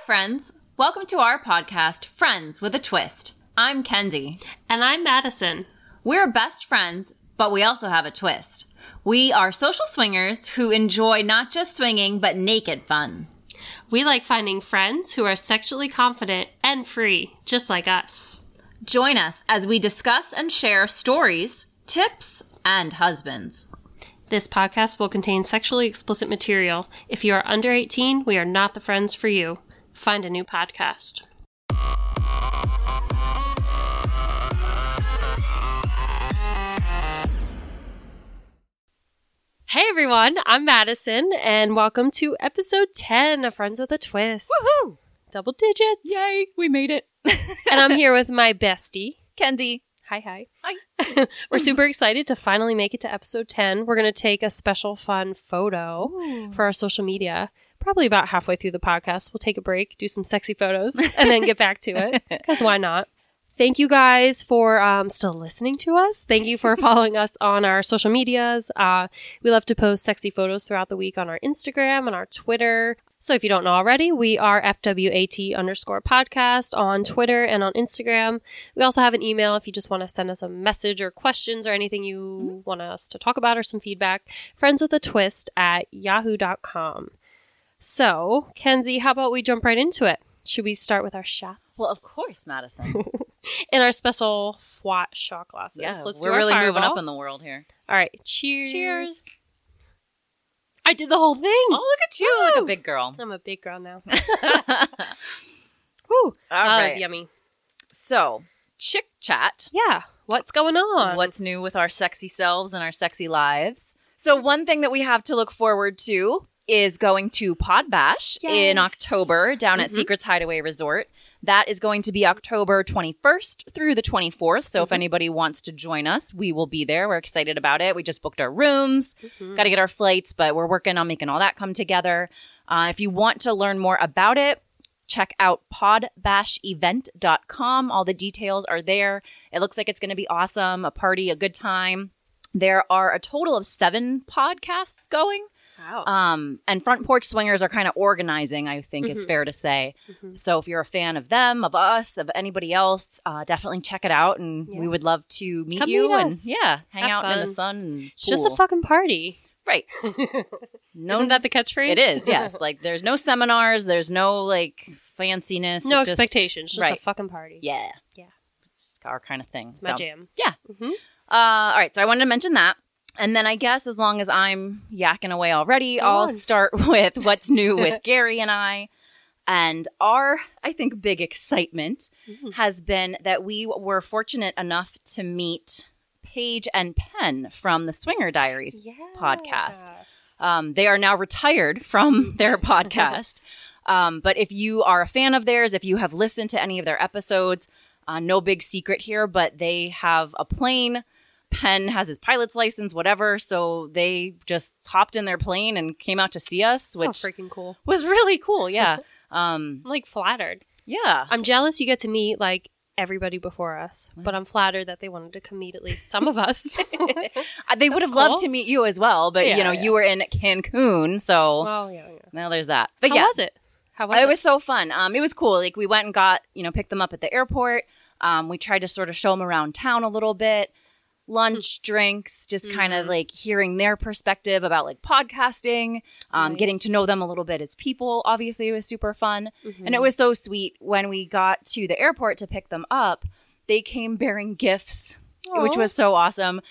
friends. Welcome to our podcast, Friends with a Twist. I'm Kendi. And I'm Madison. We're best friends, but we also have a twist. We are social swingers who enjoy not just swinging, but naked fun. We like finding friends who are sexually confident and free, just like us. Join us as we discuss and share stories, tips, and husbands. This podcast will contain sexually explicit material. If you are under 18, we are not the friends for you. Find a new podcast. Hey everyone, I'm Madison, and welcome to episode 10 of Friends with a Twist. Woohoo! Double digits. Yay, we made it. And I'm here with my bestie, Kendi. Hi. Hi. We're super excited to finally make it to episode 10. We're going to take a special fun photo for our social media. Probably about halfway through the podcast. We'll take a break, do some sexy photos, and then get back to it. Because why not? Thank you guys for still listening to us. Thank you for following us on our social medias. We love to post sexy photos throughout the week on our Instagram and our Twitter. So if you don't know already, we are FWAT_podcast on Twitter and on Instagram. We also have an email if you just want to send us a message or questions or anything you want us to talk about or some feedback. friendswithatwist@yahoo.com. So, Kenzie, how about we jump right into it? Should we start with our shots? Well, of course, Madison. In our special FWAT shot glasses. Yeah, Let's we're do our really moving fireball. up in the world here. All right. Cheers. Cheers. I did the whole thing. Oh, look at you, like a Woo. big girl. I'm a big girl now. All Woo. right. That was yummy. So, chick chat. Yeah. What's going on? What's new with our sexy selves and our sexy lives? So, one thing that we have to look forward to is going to Pod Bash in October down at Secrets Hideaway Resort. That is going to be October 21st through the 24th. So if anybody wants to join us, we will be there. We're excited about it. We just booked our rooms, got to get our flights, but we're working on making all that come together. If you want to learn more about it, check out podbashevent.com. All the details are there. It looks like it's going to be awesome, a party, a good time. There are a total of 7 podcasts going. Wow. And Front Porch Swingers are kind of organizing, I think is fair to say. So if you're a fan of them, of us, of anybody else, definitely check it out. And we would love to meet you meet and us. hang Have out in the fun. sun. And It's just a pool. fucking party. Right. No, Isn't that the catchphrase? it is, yes. Like there's no seminars, there's no like fanciness. No It just- expectations. Just right. a fucking party. Yeah. Yeah. It's just our kind of thing. It's my jam. Yeah. Mhm. All right. So I wanted to mention that. And then I guess as long as I'm yakking away already, Go I'll on. start with what's new with Gary and I. And our, I think, big excitement has been that we were fortunate enough to meet Paige and Penn from the Swinger Diaries podcast. They are now retired from their podcast. But if you are a fan of theirs, if you have listened to any of their episodes, no big secret here, but they have a plane. Penn has his pilot's license, whatever. So they just hopped in their plane and came out to see us, So which freaking cool. was really cool. Yeah. I'm like flattered. Yeah. I'm jealous you get to meet like everybody before us, but I'm flattered that they wanted to come meet at least some of us. They would have cool. loved to meet you as well, but Yeah, you were in Cancun. So Oh, yeah. now there's that. But How yeah. was it? How was It was so fun. It was cool. Like we went and got, picked them up at the airport. We tried to sort of show them around town a little bit. Lunch, drinks, just kind of like hearing their perspective about like podcasting, getting Nice. to know them a little bit as people. Obviously, it was super fun. And it was so sweet when we got to the airport to pick them up. They came bearing gifts, which was so awesome.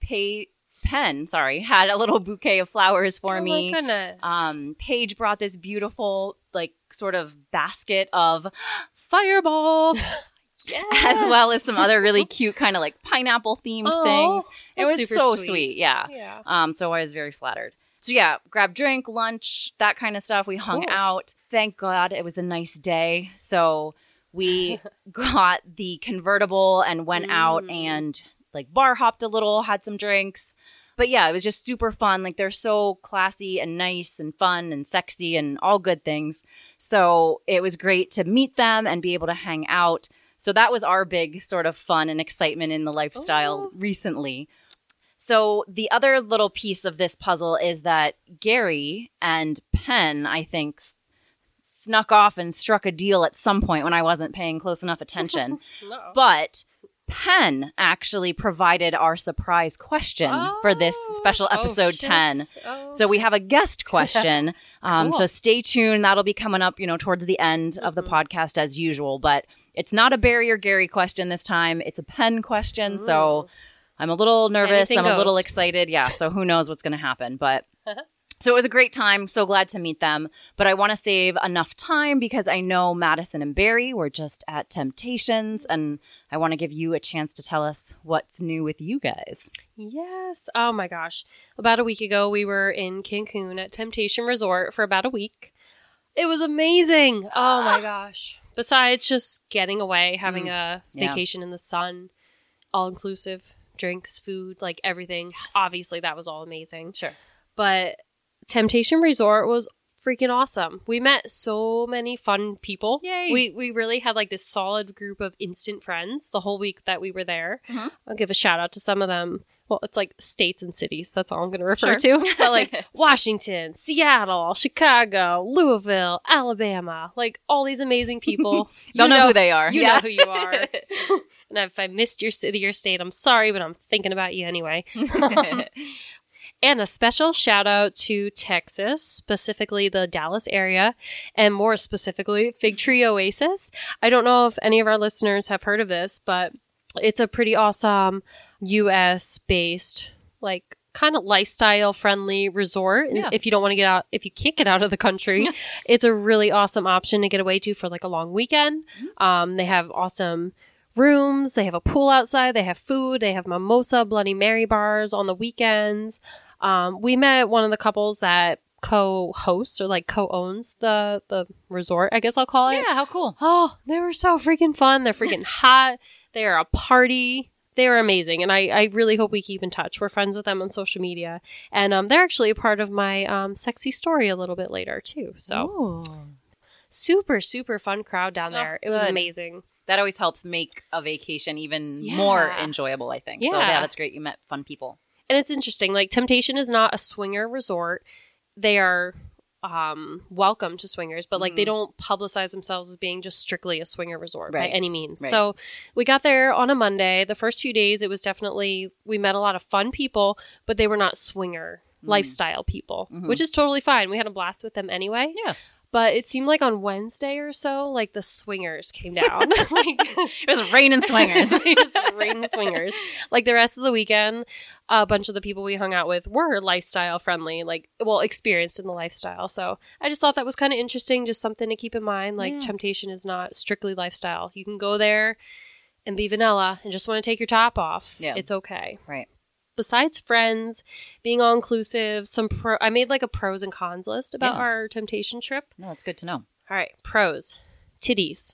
Penn had a little bouquet of flowers for me. Oh my goodness. Paige brought this beautiful, like, sort of basket of Fireball. As well as some other really cute kind of like pineapple themed things. It that's was super so sweet. sweet. Yeah. Yeah. So I was very flattered. So yeah, grab drink, lunch, that kind of stuff. We hung Cool. out. Thank God it was a nice day. So we got the convertible and went out and like bar hopped a little, had some drinks. But yeah, it was just super fun. Like they're so classy and nice and fun and sexy and all good things. So it was great to meet them and be able to hang out. So that was our big sort of fun and excitement in the lifestyle recently. So the other little piece of this puzzle is that Gary and Penn, I think, snuck off and struck a deal at some point when I wasn't paying close enough attention. No. But Penn actually provided our surprise question for this special episode 10. So we have a guest question. Cool. So stay tuned. That'll be coming up, towards the end of the podcast as usual. But it's not a Barry or Gary question this time. It's a Penn question. Ooh. So I'm a little nervous. Anything I'm a little goes. excited. Yeah. So who knows what's going to happen. But so it was a great time. So glad to meet them. But I want to save enough time because I know Madison and Barry were just at Temptations. And I want to give you a chance to tell us what's new with you guys. Yes. Oh my gosh. About a week ago, we were in Cancun at Temptation Resort for about a week. It was amazing. Oh my gosh. Besides just getting away, having a vacation in the sun, all inclusive, drinks, food, like everything. Yes. Obviously, that was all amazing. Sure. But Temptation Resort was freaking awesome. We met so many fun people. Yay. We really had like this solid group of instant friends the whole week that we were there. Mhm. I'll give a shout out to some of them. Well, it's like states and cities. That's all I'm going to refer to. But like Washington, Seattle, Chicago, Louisville, Alabama, like all these amazing people. Don't know who they are. You know who you are. And if I missed your city or state, I'm sorry, but I'm thinking about you anyway. And a special shout out to Texas, specifically the Dallas area, and more specifically, Fig Tree Oasis. I don't know if any of our listeners have heard of this, but it's a pretty awesome US-based, like, kind of lifestyle-friendly resort. Yeah. If you don't want to get out, if you can't get out of the country, it's a really awesome option to get away to for, like, a long weekend. They have awesome rooms. They have a pool outside. They have food. They have mimosa, Bloody Mary bars on the weekends. We met one of the couples that co-hosts or like co-owns the resort, I guess I'll call it. Yeah, how cool. Oh, they were so freaking fun. They're freaking hot. They are a party. They were amazing. And I really hope we keep in touch. We're friends with them on social media. And they're actually a part of my sexy story a little bit later too. So super, super fun crowd down there. It was good. amazing. That always helps make a vacation even Yeah. more enjoyable, I think. So Yeah. yeah, that's great. You met fun people. And it's interesting. Like Temptation is not a swinger resort. They are welcome to swingers, but like they don't publicize themselves as being just strictly a swinger resort by Right. any means. Right. So we got there on a Monday. The first few days, it was definitely, we met a lot of fun people, but they were not swinger lifestyle people, which is totally fine. We had a blast with them anyway. Yeah. But it seemed like on Wednesday or so, like the swingers came down. Like It was raining swingers. it was raining swingers. Like the rest of the weekend, a bunch of the people we hung out with were lifestyle friendly, like, well, experienced in the lifestyle. So I just thought that was kind of interesting, just something to keep in mind. Like Yeah. Temptation is not strictly lifestyle. You can go there and be vanilla and just want to take your top off. Yeah. It's okay. Right. Besides friends, being all inclusive, I made like a pros and cons list about Yeah. our Temptation trip. No, it's good to know. All right, pros. Titties.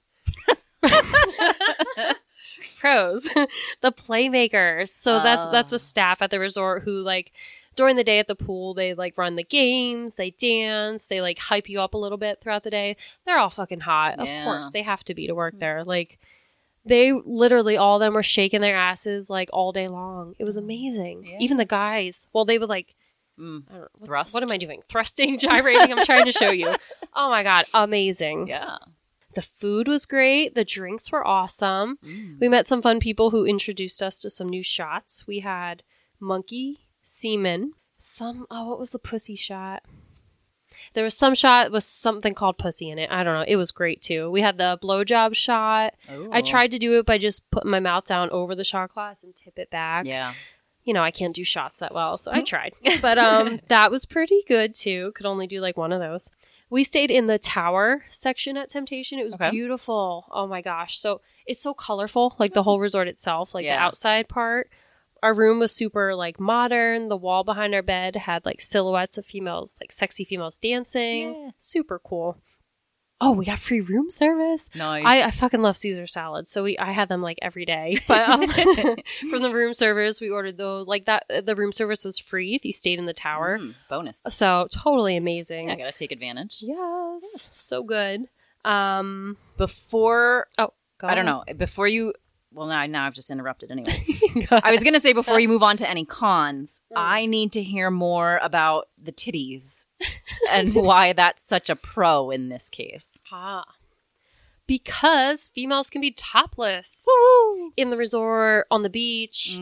Pros. The playmakers. So that's a staff at the resort who like during the day at the pool, they like run the games, they dance, they like hype you up a little bit throughout the day. They're all fucking hot. Of Yeah. course, they have to be to work there. Like they literally all of them were shaking their asses like all day long. It was amazing. Yeah. Even the guys. Well, they would like I don't know, Thrust? what am I doing? Thrusting, gyrating. I'm trying to show you. Oh my God. Amazing. Yeah. The food was great. The drinks were awesome. We met some fun people who introduced us to some new shots. We had monkey, semen, what was the pussy shot? There was some shot with something called pussy in it. I don't know. It was great too. We had the blowjob shot. I tried to do it by just putting my mouth down over the shot glass and tip it back. Yeah. You know, I can't do shots that well, so I tried. But that was pretty good too. Could only do like one of those. We stayed in the tower section at Temptation. It was Okay. beautiful. Oh my gosh. So it's so colorful, like the whole resort itself, like the Yeah. outside part. Our room was super like modern. The wall behind our bed had like silhouettes of females, like sexy females dancing. Yeah. Super cool. Oh, we got free room service. Nice. I fucking love Caesar salads, so I had them like every day. But from the room service, we ordered those. Like that, the room service was free if you stayed in the tower. Bonus. So totally amazing. Yeah, I gotta take advantage. Yes, so good. Before Oh, go I don't on. know. Before you well, now I've just interrupted anyway. I was going to say before you move on to any cons, I need to hear more about the titties and why that's such a pro in this case. Because females can be topless in the resort, on the beach,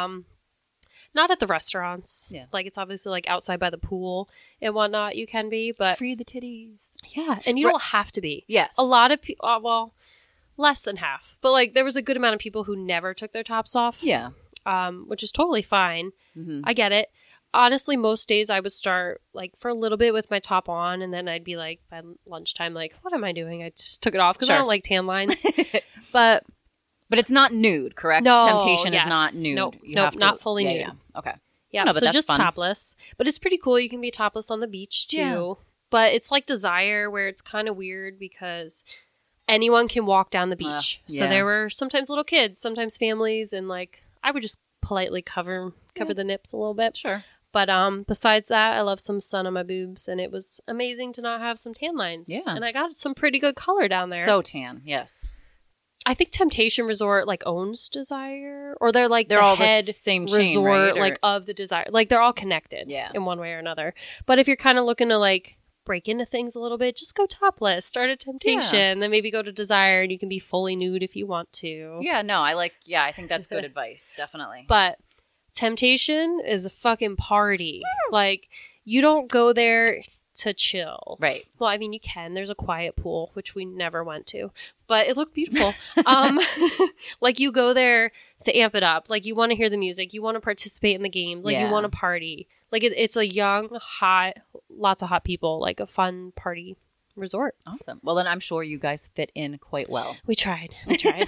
not at the restaurants. Yeah. Like, it's obviously like outside by the pool and whatnot. You can be, but Free the titties. yeah, and you don't have to be. Yes. A lot of people, well, less than half, but like there was a good amount of people who never took their tops off. Yeah. Which is totally fine. I get it. Honestly, most days I would start like for a little bit with my top on, and then I'd be like by lunchtime, like, what am I doing? I just took it off because I don't like tan lines. But it's not nude, correct? No, Temptation yes. is not nude. Nope, You nope, have to- not fully yeah, nude. Yeah. Okay. yeah, No, but so that's just fun. topless. But it's pretty cool. You can be topless on the beach too. Yeah. But it's like Desire, where it's kind of weird because anyone can walk down the beach. So yeah. there were sometimes little kids, sometimes families, and like I would just politely cover the nips a little bit. Sure. But besides that, I love some sun on my boobs, and it was amazing to not have some tan lines. Yeah. And I got some pretty good color down there. So tan, yes. I think Temptation Resort like owns Desire, or they're like They're the all the head same chain, resort right? Or- like of the Desire. Like they're all connected, Yeah. in one way or another. But if you're kind of looking to like break into things a little bit, just go topless. Start at Temptation, then maybe go to Desire, and you can be fully nude if you want to. Yeah, no, I think that's good advice, definitely. But Temptation is a fucking party. Like, you don't go there to chill. Right. Well, I mean, you can. There's a quiet pool, which we never went to, but it looked beautiful. Like, you go there to amp it up. Like, you want to hear the music. You want to participate in the games. Like, you Yeah. want to party. Like, it's a young, hot, lots of hot people, like a fun party resort. Awesome. Well, then I'm sure you guys fit in quite well. We tried. We tried.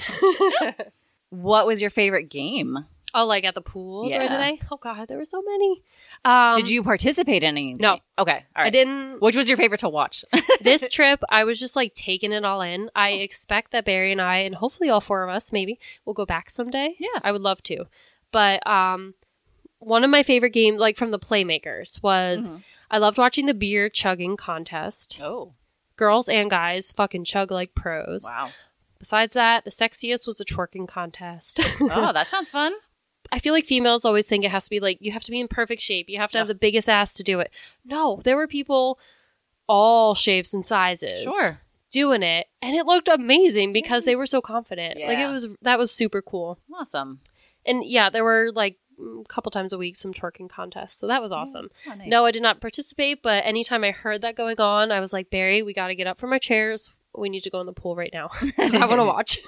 What was your favorite game? Oh, like at the pool Yeah. during the day? Oh, God, there were so many. Did you participate in any? No. Okay. All right. I didn't. Which was your favorite to watch? This trip, I was just like taking it all in. I expect that Barry and I, and hopefully all four of us maybe, will go back someday. Yeah. I would love to. But one of my favorite games, like from the Playmakers, was I loved watching the beer chugging contest. Oh. Girls and guys fucking chug like pros. Wow. Besides that, the sexiest was the twerking contest. Oh, that sounds fun. I feel like females always think it has to be like, you have to be in perfect shape. You have to have the biggest ass to do it. No, there were people all shapes and sizes. Sure. Doing it. And it looked amazing because they were so confident. Yeah. Like that was super cool. Awesome. And yeah, there were like a couple times a week some twerking contests. So that was awesome. Oh, nice. No, I did not participate, but anytime I heard that going on, I was like, Barry, we got to get up from our chairs. We need to go in the pool right now because I want to watch.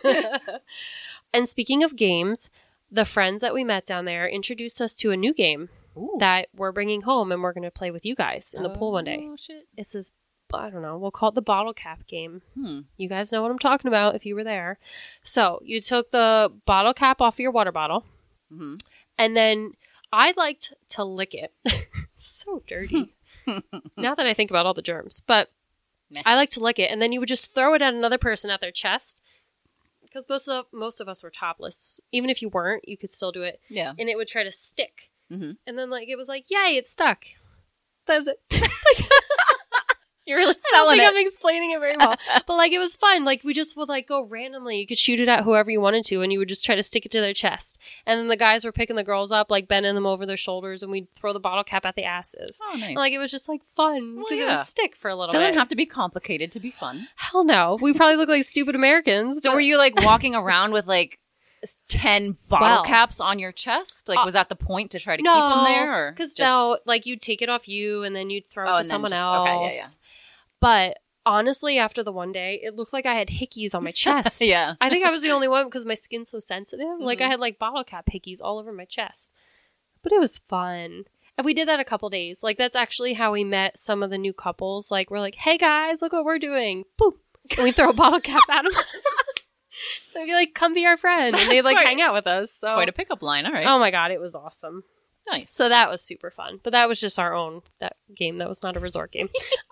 And speaking of games, the friends that we met down there introduced us to a new game that we're bringing home, and we're going to play with you guys in the pool one day. Oh, shit. This is, I don't know, we'll call it the bottle cap game. Hmm. You guys know what I'm talking about if you were there. So you took the bottle cap off of your water bottle, and then I liked to lick it. It's so dirty. Now that I think about all the germs, but I like to lick it, and then you would just throw it at another person at their chest. Because most of us were topless. Even if you weren't, you could still do it. Yeah. And it would try to stick. Mm-hmm. And then like it was like, yay, it stuck. That's it. You're really I don't selling think it. I'm explaining it very well. But like it was fun. Like we just would like go randomly. You could shoot it at whoever you wanted to, and you would just try to stick it to their chest. And then the guys were picking the girls up, like bending them over their shoulders, and we'd throw the bottle cap at the asses. Oh, nice. And, like it was just like fun because it yeah. would stick for a little Doesn't bit. have to be complicated to be fun. Hell no. We probably look like stupid Americans. So but- were you like walking around with like 10 bottle Well, caps on your chest? Like was that the point to try to keep no, them there? Because just- now, like, you'd take it off you and then you'd throw it to and then someone just- else. okay, yeah. But honestly, after the one day, it looked like I had hickeys on my chest. Yeah. I think I was the only one because my skin's so sensitive. Like, I had, like, bottle cap hickeys all over my chest. But it was fun. And we did that a couple days. Like, that's actually how we met some of the new couples. Like, we're like, hey, guys, look what we're doing. Boom. And we throw a bottle cap at them. They'd be like, come be our friend. And they'd, like, quite- hang out with us. So. Quite a pickup line. All right. Oh, my God. It was awesome. Nice. So that was super fun. But that was just our own that game. That was not a resort game.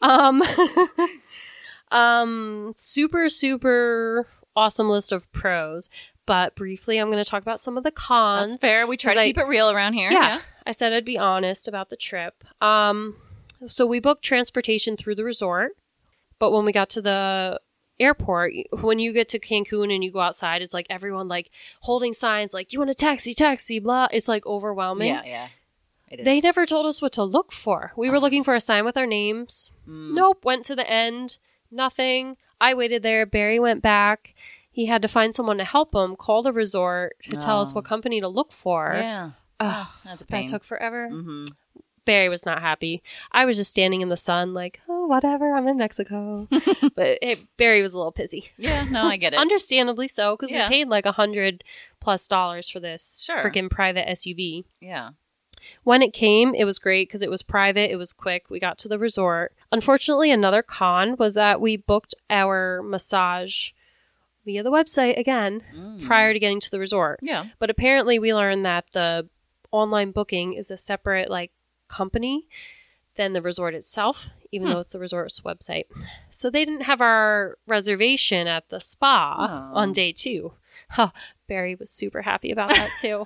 Super, super awesome list of pros. But briefly, I'm going to talk about some of the cons. That's fair. We try to 'cause keep it real around here. Yeah. I said I'd be honest about the trip. So we booked transportation through the resort. But when we got to the airport, when you get to Cancun and you go outside, it's like everyone like holding signs like, you want a taxi, blah. It's like overwhelming. Yeah. It is. They never told us what to look for. We were looking for a sign with our names. Nope. Went to the end. Nothing. I waited there. Barry went back. He had to find someone to help him, call the resort to tell us what company to look for. Yeah. That's a pain. That took forever. Barry was not happy. I was just standing in the sun like, oh, whatever. I'm in Mexico. But Barry was a little pissy. Yeah, no, I get it. Understandably so, because we paid like $100+ for this freaking private SUV. Yeah. When it came, it was great because it was private. It was quick. We got to the resort. Unfortunately, another con was that we booked our massage via the website again prior to getting to the resort. Yeah. But apparently we learned that the online booking is a separate like company than the resort itself, even though it's the resort's website. So they didn't have our reservation at the spa on day 2. Oh, Barry was super happy about that too.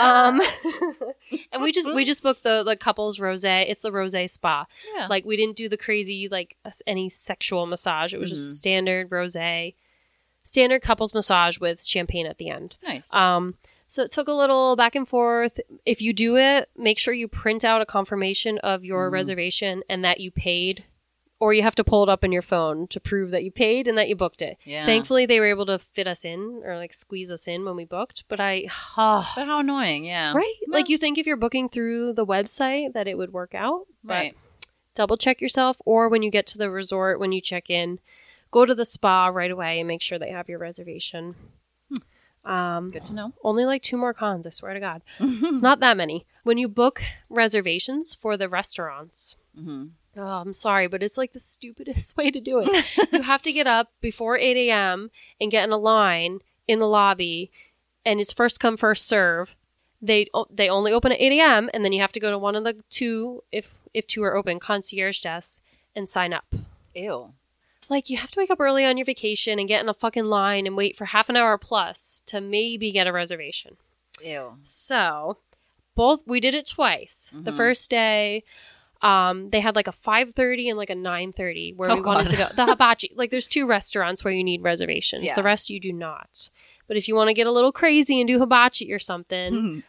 And we just booked the couples rosé. It's the rosé spa. Yeah. Like we didn't do the crazy like any sexual massage. It was just standard rosé, standard couples massage with champagne at the end. Nice. So it took a little back and forth. If you do it, make sure you print out a confirmation of your reservation and that you paid. Or you have to pull it up on your phone to prove that you paid and that you booked it. Yeah. Thankfully, they were able to fit us in or like squeeze us in when we booked. But But how annoying, yeah. Right? No. Like you think if you're booking through the website that it would work out. But Right. double check yourself. Or when you get to the resort, when you check in, go to the spa right away and make sure they have your reservation. Good to know. Only like 2 more cons, I swear to God. It's not that many. When you book reservations for the restaurants, oh, I'm sorry, but it's like the stupidest way to do it. You have to get up before 8 a.m. and get in a line in the lobby, and it's first come, first serve. They only open at 8 a.m., and then you have to go to one of the 2, if 2 are open, concierge desks and sign up. Ew. Like, you have to wake up early on your vacation and get in a fucking line and wait for half an hour plus to maybe get a reservation. Ew. So, we did it twice. The first day, they had like a 5:30 and like a 9:30 where we wanted to go. The Hibachi. Like, there's 2 restaurants where you need reservations. Yeah. The rest you do not. But if you want to get a little crazy and do hibachi or something,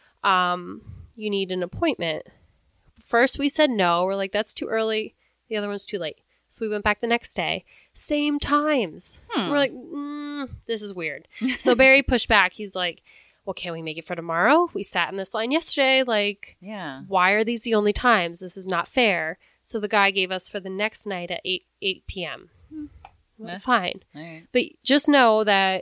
you need an appointment. First, we said no. We're like, that's too early. The other one's too late. So we went back the next day. Same times. We're like, this is weird. So Barry pushed back. He's like, well, can we make it for tomorrow? We sat in this line yesterday. Like, Yeah. why are these the only times? This is not fair. So the guy gave us for the next night at 8 p.m. Well, fine. All right. But just know that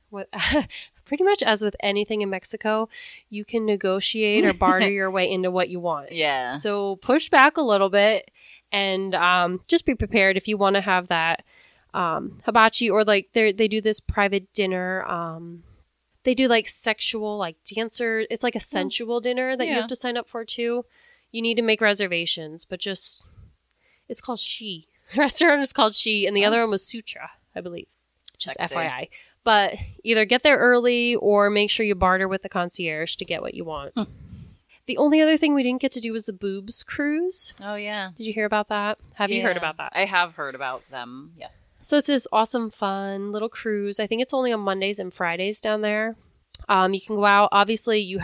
pretty much as with anything in Mexico, you can negotiate or barter your way into what you want. Yeah. So push back a little bit and just be prepared if you want to have that hibachi or like they do this private dinner. They do like sexual like dancer. It's like a sensual dinner that you have to sign up for too. You need to make reservations, but just it's called She. The restaurant is called She, and the other one was Sutra, I believe. Just Sexy. FYI. But either get there early or make sure you barter with the concierge to get what you want. The only other thing we didn't get to do was the boobs cruise. Oh, yeah. Did you hear about that? Have you heard about that? I have heard about them, yes. So it's this awesome, fun little cruise. I think it's only on Mondays and Fridays down there. You can go out. Obviously, you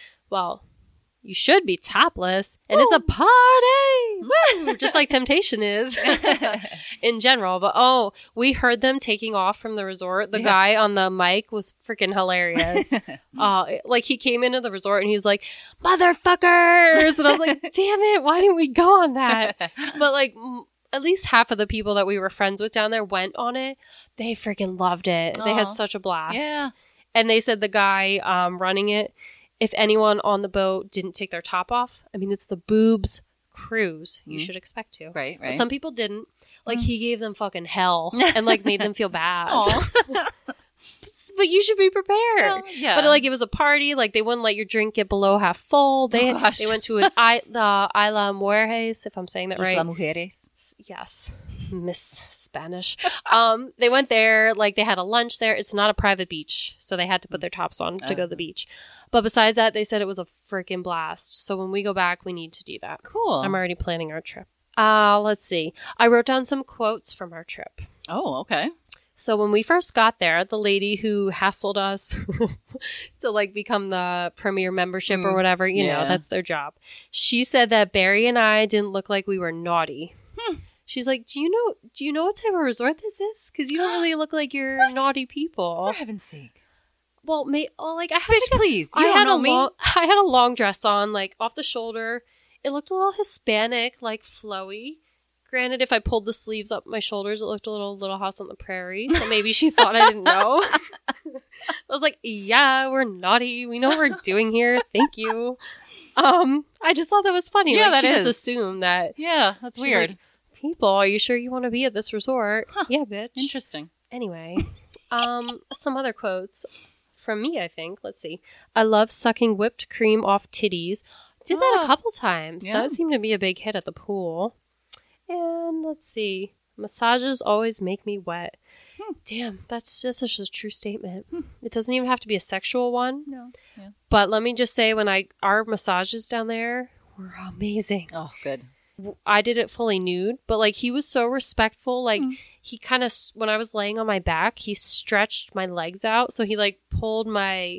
should be topless, and it's a party! Woo! Just like Temptation is in general. But we heard them taking off from the resort. The guy on the mic was freaking hilarious. Like he came into the resort and he was like, motherfuckers! And I was like, damn it, why didn't we go on that? But like at least half of the people that we were friends with down there went on it. They freaking loved it. They had such a blast. Yeah. And they said the guy running it, if anyone on the boat didn't take their top off, I mean, it's the boobs cruise. You should expect to. Right. But some people didn't. Like, he gave them fucking hell and, like, made them feel bad. But you should be prepared. Well, yeah. But, like, it was a party. Like, they wouldn't let your drink get below half full. They went to the Isla Mujeres, if I'm saying that right. Isla Mujeres. Yes. Miss Spanish. They went there. Like, they had a lunch there. It's not a private beach, so they had to put their tops on to go to the beach. But besides that, they said it was a freaking blast. So when we go back, we need to do that. Cool. I'm already planning our trip. Let's see. I wrote down some quotes from our trip. Oh, okay. So when we first got there, the lady who hassled us to like become the premier membership or whatever, you know, that's their job. She said that Barry and I didn't look like we were naughty. She's like, do you know what type of resort this is? Because you don't really look like you're naughty people. For heaven's sake. Well, like I had Bitch, please. You I don't had know me. I had a long dress on, like off the shoulder. It looked a little Hispanic, like flowy. Granted, if I pulled the sleeves up my shoulders, it looked a Little House on the Prairie. So maybe she thought I didn't know. I was like, yeah, we're naughty. We know what we're doing here. Thank you. I just thought that was funny. Yeah, like, she that just is. assumed that. Yeah, that's She's weird. like, people, are you sure you want to be at this resort? Huh. Yeah, bitch. Interesting. Anyway, some other quotes from me, I think. Let's see. I love sucking whipped cream off titties. Did that a couple times. Yeah. That seemed to be a big hit at the pool. And let's see. Massages always make me wet. Damn, that's just such a true statement. It doesn't even have to be a sexual one. No. Yeah. But let me just say, our massages down there were amazing. Oh, good. I did it fully nude, but like he was so respectful. Like he kind of, when I was laying on my back, he stretched my legs out. So he like pulled my,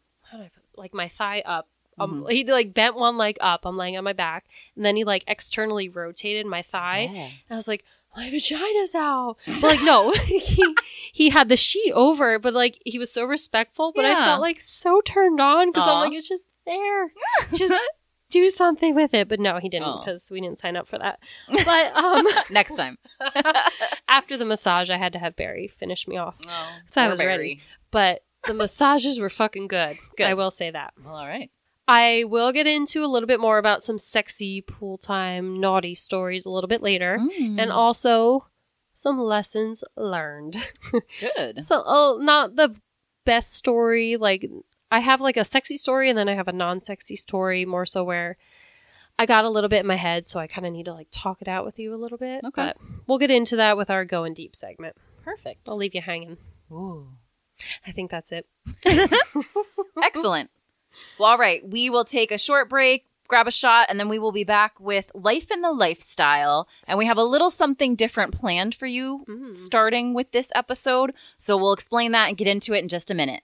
my thigh up. He like bent one leg up. I'm laying on my back, and then he like externally rotated my thigh. Yeah. And I was like, my vagina's out. But like, no, he had the sheet over, but like he was so respectful. But I felt like so turned on because I'm like, it's just there. Just do something with it. But no, he didn't because we didn't sign up for that. But next time. after the massage, I had to have Barry finish me off. Oh, so I was ready. But the massages were fucking good. I will say that. Well, all right. I will get into a little bit more about some sexy pool time naughty stories a little bit later. And also some lessons learned. Good. So, not the best story. Like, I have like a sexy story and then I have a non-sexy story, more so where I got a little bit in my head, so I kind of need to like talk it out with you a little bit. Okay. But we'll get into that with our Going Deep segment. Perfect. I'll leave you hanging. Ooh. I think that's it. Excellent. Well, all right. We will take a short break, grab a shot, and then we will be back with Life in the Lifestyle. And we have a little something different planned for you starting with this episode. So we'll explain that and get into it in just a minute.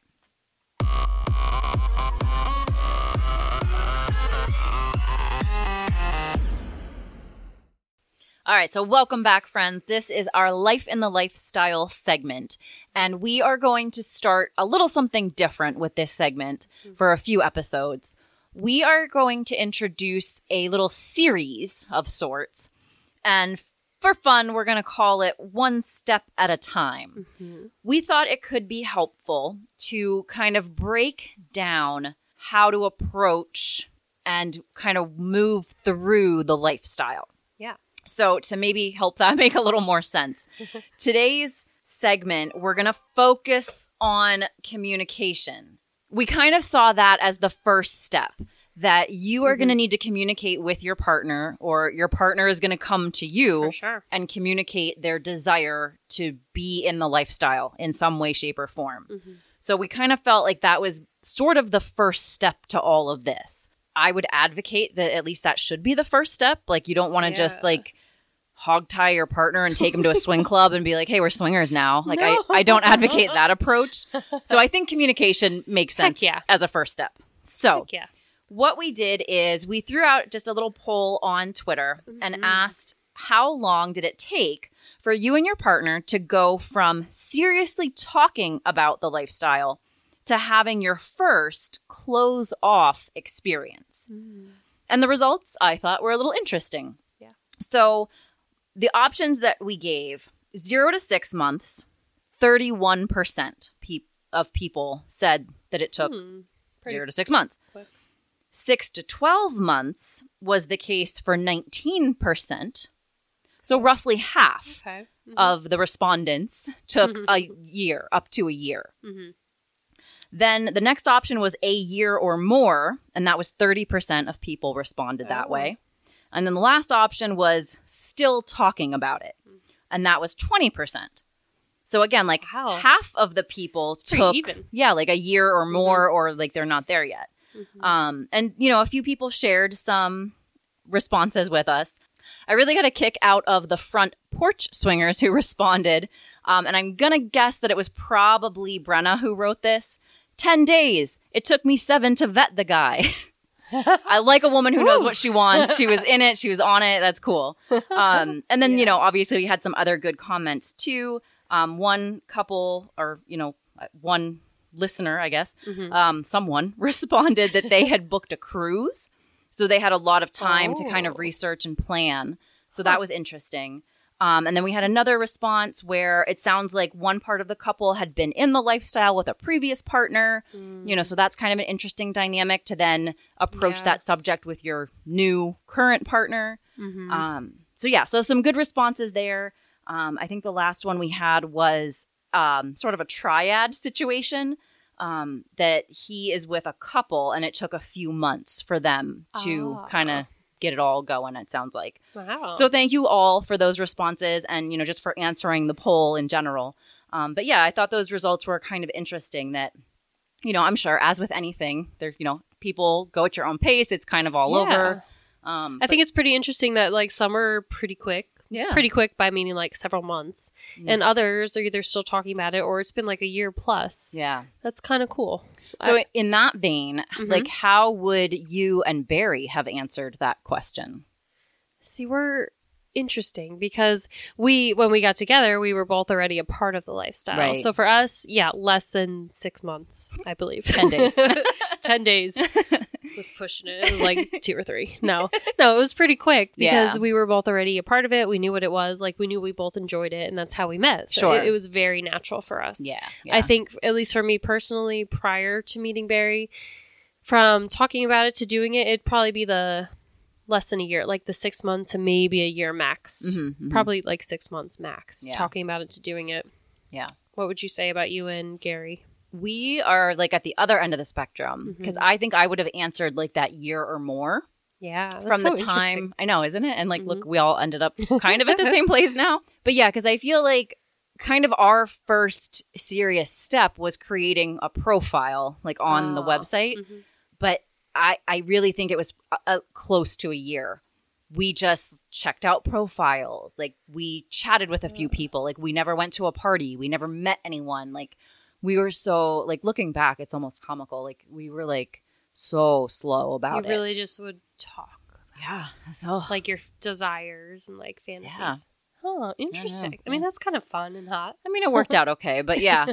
All right, so welcome back, friends. This is our Life in the Lifestyle segment, and we are going to start a little something different with this segment for a few episodes. We are going to introduce a little series of sorts, and for fun, we're going to call it One Step at a Time. We thought it could be helpful to kind of break down how to approach and kind of move through the lifestyle. Yeah. So to maybe help that make a little more sense, today's segment, we're going to focus on communication. We kind of saw that as the first step, that you are going to need to communicate with your partner, or your partner is going to come to you and communicate their desire to be in the lifestyle in some way, shape, or form. So we kind of felt like that was sort of the first step to all of this. I would advocate that at least that should be the first step. Like, you don't want to just like hog tie your partner and take them to a swing club and be like, hey, we're swingers now. Like, no. I don't advocate that approach. So I think communication makes sense as a first step. So what we did is we threw out just a little poll on Twitter and asked, how long did it take for you and your partner to go from seriously talking about the lifestyle to having your first close-off experience? And the results, I thought, were a little interesting. Yeah. So the options that we gave, 0 to 6 months, 31% of people said that it took 0 to 6 months. Quick. 6 to 12 months was the case for 19%. So roughly half of the respondents took a year, up to a year. Then the next option was a year or more, and that was 30% of people responded that way. And then the last option was still talking about it, and that was 20%. So again, like half of the people took, like a year or more, or like they're not there yet. And, you know, a few people shared some responses with us. I really got a kick out of the front porch swingers who responded. And I'm going to guess that it was probably Brenna who wrote this. 10 days. It took me 7 to vet the guy. I like a woman who knows what she wants. She was in it. She was on it. That's cool. And then, you know, obviously we had some other good comments too. One couple or, you know, one listener, I guess, someone responded that they had booked a cruise. So they had a lot of time to kind of research and plan. So that was interesting. And then we had another response where it sounds like one part of the couple had been in the lifestyle with a previous partner, you know, so that's kind of an interesting dynamic to then approach that subject with your new current partner. So some good responses there. I think the last one we had was sort of a triad situation that he is with a couple and it took a few months for them to kind of get it all going, it sounds like. Wow. So thank you all for those responses and, you know, just for answering the poll in general. But yeah, I thought those results were kind of interesting that, you know, I'm sure as with anything, there, you know, people go at your own pace. It's kind of all over. I think it's pretty interesting that like some are pretty quick. Yeah. Pretty quick by meaning like several months. And others are either still talking about it or it's been like a year plus. Yeah. That's kind of cool. So in that vein, like how would you and Barry have answered that question? See, we're interesting because when we got together, we were both already a part of the lifestyle. Right. So for us, less than 6 months, I believe. 10 days. 10 days. Was pushing it. It was like 2 or 3. No, it was pretty quick because we were both already a part of it. We knew what it was. Like we knew we both enjoyed it and that's how we met. So sure. it was very natural for us. Yeah. I think, at least for me personally, prior to meeting Barry, from talking about it to doing it, it'd probably be the less than a year, like the 6 months to maybe a year max. Probably like 6 months max, talking about it to doing it. Yeah. What would you say about you and Gary? We are like at the other end of the spectrum because I think I would have answered like that year or more. Yeah. That's from so the time. I know, isn't it? And like, look, we all ended up kind of at the same place now. But yeah, because I feel like kind of our first serious step was creating a profile like on the website. But I really think it was close to a year. We just checked out profiles. Like we chatted with a few people. Like we never went to a party. We never met anyone. Like we were so like looking back, it's almost comical. Like we were like so slow about it. You really just would talk. Yeah. So like your desires and like fantasies. Yeah. Huh, interesting. I mean, that's kind of fun and hot. I mean, it worked out okay, but yeah.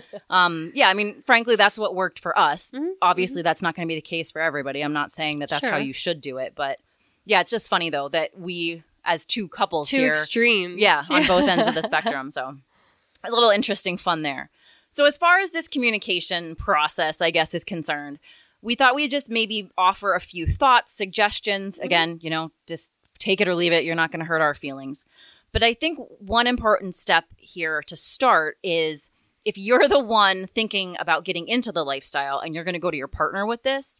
I mean, frankly, that's what worked for us. Obviously, that's not going to be the case for everybody. I'm not saying that that's how you should do it, but yeah, it's just funny though that we, as two couples two extremes. on both ends of the spectrum. So a little interesting fun there. So as far as this communication process, I guess, is concerned, we thought we'd just maybe offer a few thoughts, suggestions. Again, you know, just take it or leave it. You're not going to hurt our feelings. But I think one important step here to start is if you're the one thinking about getting into the lifestyle and you're going to go to your partner with this,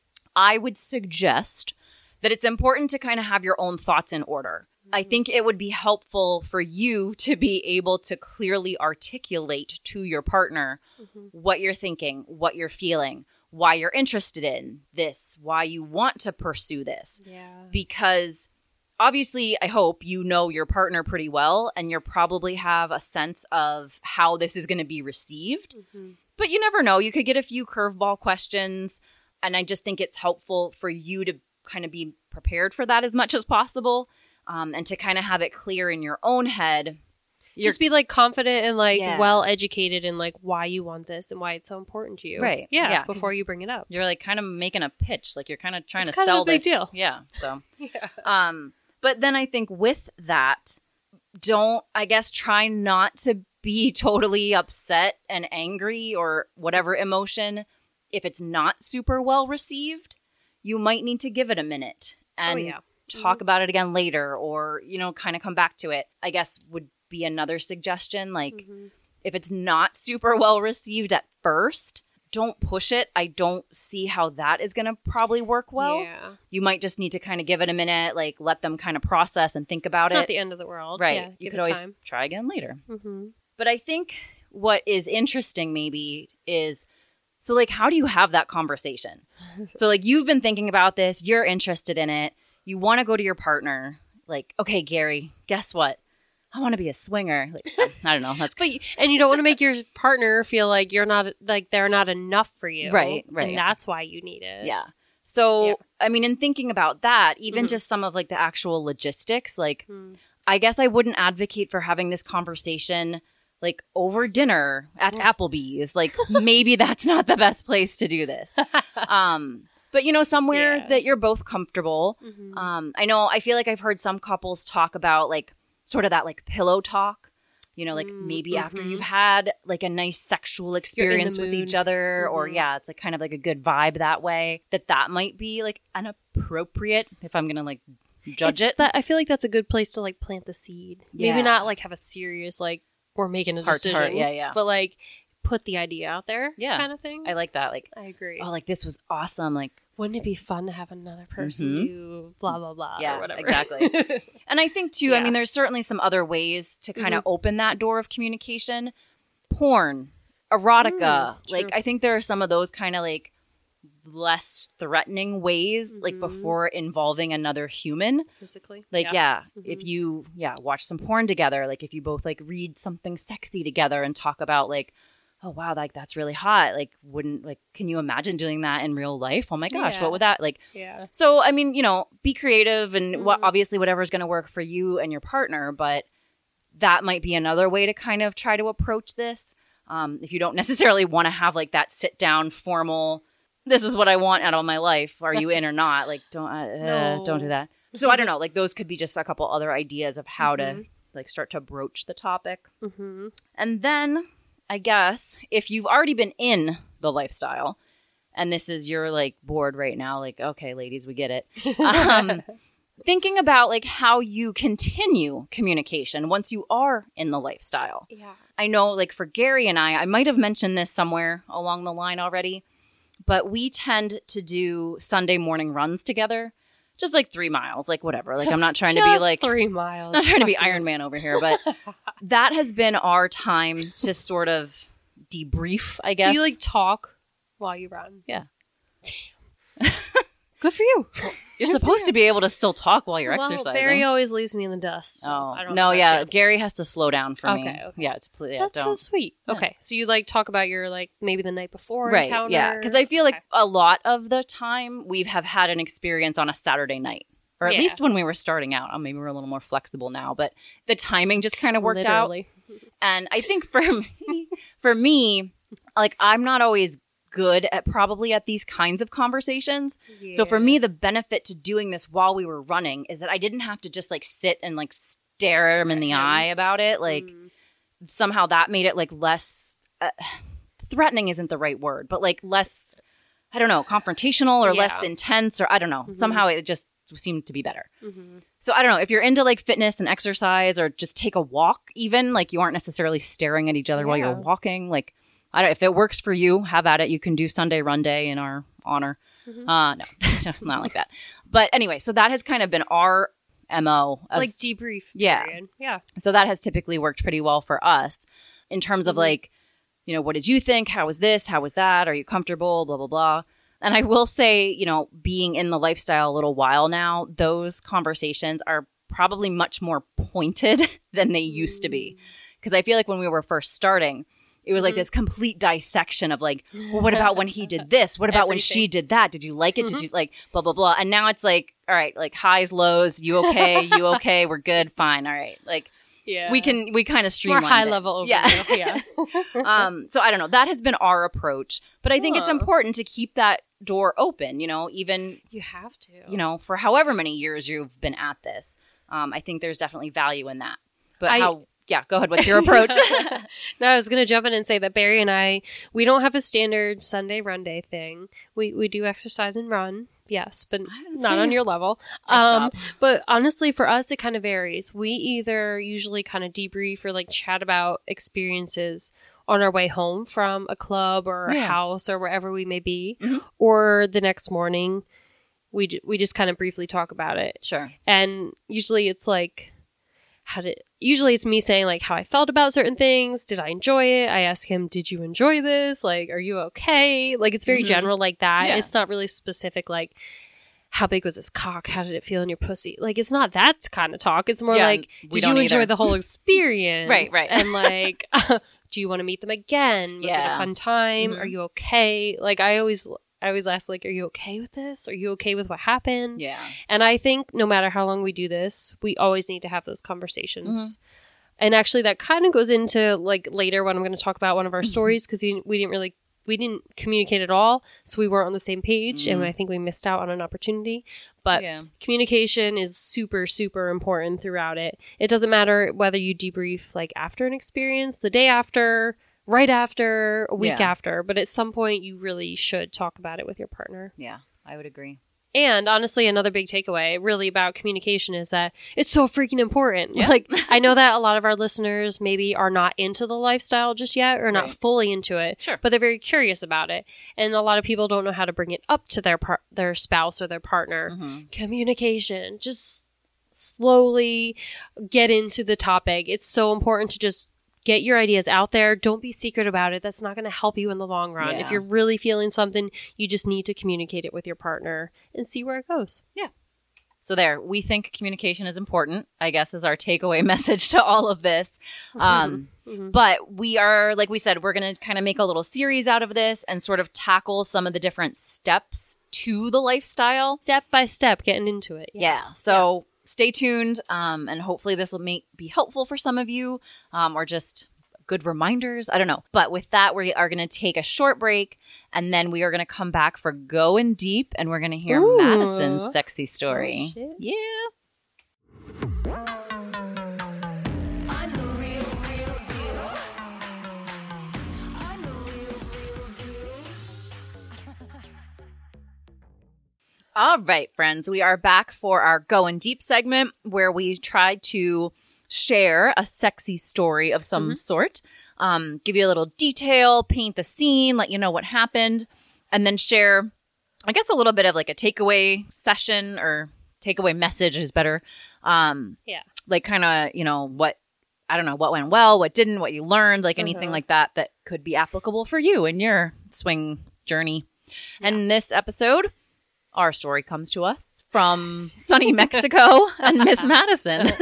I would suggest that it's important to kind of have your own thoughts in order. I think it would be helpful for you to be able to clearly articulate to your partner what you're thinking, what you're feeling, why you're interested in this, why you want to pursue this. Yeah. Because obviously, I hope you know your partner pretty well and you probably have a sense of how this is going to be received. But you never know. You could get a few curveball questions. And I just think it's helpful for you to kind of be prepared for that as much as possible and to kind of have it clear in your own head. Just be like confident and like well educated in like why you want this and why it's so important to you. Right. Yeah. Before you bring it up. You're like kind of making a pitch. Like you're kind of trying to kind sell of a big this. Deal. Yeah. So, but then I think with that, try not to be totally upset and angry or whatever emotion. If it's not super well received, you might need to give it a minute and talk about it again later or, you know, kind of come back to it, I guess would be another suggestion. Like if it's not super well received at first, don't push it. I don't see how that is going to probably work well. Yeah. You might just need to kind of give it a minute, like let them kind of process and think about it. It's not the end of the world. Right. Yeah, you could always try again later. But I think what is interesting maybe is, so like, how do you have that conversation? So like, you've been thinking about this, you're interested in it, you want to go to your partner. like, okay, Gary, guess what? I want to be a swinger. Like, I don't know. That's and you don't want to make your partner feel like you're not, like, they're not enough for you. Right. And that's why you need it. Yeah. So, I mean, in thinking about that, even just some of like the actual logistics, like, I guess I wouldn't advocate for having this conversation like over dinner at Applebee's. Like, maybe that's not the best place to do this. But, you know, somewhere that you're both comfortable. I feel like I've heard some couples talk about like sort of that like pillow talk, you know, like maybe after you've had like a nice sexual experience with each other or it's like kind of like a good vibe that way, that might be like an appropriate, if I'm going to like judge it. I feel like that's a good place to like plant the seed. Maybe not like have a serious like we're making a decision. Heart. But like put the idea out there kind of thing. I like that. Like, I agree. Oh, like this was awesome. Like, wouldn't it be fun to have another person do blah, blah, blah or whatever? Exactly. And I think too, I mean, there's certainly some other ways to kind of open that door of communication. Porn, erotica. Like, I think there are some of those kind of like less threatening ways, like before involving another human. Physically. Like, if you, watch some porn together, like if you both like read something sexy together and talk about like, oh, wow, like that's really hot. Like, can you imagine doing that in real life? Oh my gosh, what would that like? Yeah. So, I mean, you know, be creative and obviously whatever's going to work for you and your partner, but that might be another way to kind of try to approach this. If you don't necessarily want to have like that sit down formal, this is what I want out of my life. Are you in or not? Like, don't do that. So I don't know, like those could be just a couple other ideas of how to like start to broach the topic. And then I guess if you've already been in the lifestyle and this is your like board right now, like, okay, ladies, we get it. Thinking about like how you continue communication once you are in the lifestyle. Yeah. I know like for Gary and I might have mentioned this somewhere along the line already, but we tend to do Sunday morning runs together. Just like 3 miles, like whatever. Like I'm not trying to be like 3 miles. I'm not trying to be Iron Man over here, but that has been our time to sort of debrief, I guess. So you like talk while you run? Yeah. Good for you. You're supposed to be able to still talk while you're exercising. Barry always leaves me in the dust. So I don't know. Gary has to slow down for me. Okay. Yeah, that's so sweet. Yeah. Okay, so you like talk about your like maybe the night before encounter? Yeah, because I feel like a lot of the time we have had an experience on a Saturday night. Or at least when we were starting out. Maybe we're a little more flexible now, but the timing just kind of worked out. And I think for me, like I'm not always good at these kinds of conversations. Yeah. So for me, the benefit to doing this while we were running is that I didn't have to just like sit and like stare him in the eye about it. Like somehow that made it like less threatening isn't the right word, but like less, I don't know, confrontational or less intense or I don't know. Somehow it just seemed to be better. So I don't know if you're into like fitness and exercise or just take a walk, even like you aren't necessarily staring at each other while you're walking. Like, I don't. If it works for you, have at it. You can do Sunday Run Day in our honor. No, not like that. But anyway, so that has kind of been our MO. Like debrief. Period. Yeah. So that has typically worked pretty well for us in terms of like, you know, what did you think? How was this? How was that? Are you comfortable? Blah, blah, blah. And I will say, you know, being in the lifestyle a little while now, those conversations are probably much more pointed than they used to be. Because I feel like when we were first starting, it was like this complete dissection of like, well, what about when he did this? What about when she did that? Did you like it? Did you like blah, blah, blah? And now it's like, all right, like highs, lows, you okay? You okay? We're good. Fine. All right. Like we kind of streamline more high level overview. Yeah. So I don't know. That has been our approach, but I think it's important to keep that door open, you know, even you have to, you know, for however many years you've been at this. I think there's definitely value in that. But yeah, go ahead. What's your approach? No, I was going to jump in and say that Barry and I, we don't have a standard Sunday Run Day thing. We do exercise and run, yes, but not on your level. But honestly, for us, it kind of varies. We either usually kind of debrief or like chat about experiences on our way home from a club or a house or wherever we may be, or the next morning, we just kind of briefly talk about it. Sure. And usually it's like, usually it's me saying like how I felt about certain things. Did I enjoy it? I ask him, did you enjoy this? Like, are you okay? Like, it's very general like that. Yeah. It's not really specific. Like, how big was this cock? How did it feel in your pussy? Like, it's not that kind of talk. It's more Yeah, like, we did you don't enjoy either. the whole experience? Right. And like, do you want to meet them again? Was it Yeah. a fun time? Mhm. Are you okay? Like, I always ask, like, are you okay with this? Are you okay with what happened? Yeah. And I think no matter how long we do this, we always need to have those conversations. And actually, that kind of goes into like later when I'm going to talk about one of our stories, because we didn't communicate at all, so we weren't on the same page, and I think we missed out on an opportunity. But Yeah. communication is super, super important throughout it. It doesn't matter whether you debrief like after an experience, the day after, right after, a week Yeah. after, but at some point you really should talk about it with your partner. Yeah. I would agree. And honestly, another big takeaway really about communication is that it's so freaking important. Yeah. Like, I know that a lot of our listeners maybe are not into the lifestyle just yet, or not Right. fully into it, Sure. but they're very curious about it. And a lot of people don't know how to bring it up to their spouse or their partner. Communication, just slowly get into the topic. It's so important to just get your ideas out there. Don't be secret about it. That's not going to help you in the long run. Yeah. If you're really feeling something, you just need to communicate it with your partner and see where it goes. So there, we think communication is important, I guess, is our takeaway message to all of this. But we are, like we said, we're going to kind of make a little series out of this and sort of tackle some of the different steps to the lifestyle. Step by step, getting into it. Yeah. So stay tuned, and hopefully this will be helpful for some of you, or just good reminders. I don't know. But with that, we are going to take a short break, and then we are going to come back for Going Deep, and we're going to hear Ooh. Madison's sexy story. Oh, shit. Yeah. All right, friends, we are back for our Going Deep segment where we try to share a sexy story of some sort, give you a little detail, paint the scene, let you know what happened, and then share, I guess, a little bit of like a takeaway session, or takeaway message is better. Like kind of, what went well, what didn't, what you learned, like anything like that could be applicable for you in your swing journey. And in this episode, our story comes to us from sunny Mexico and Miss Madison.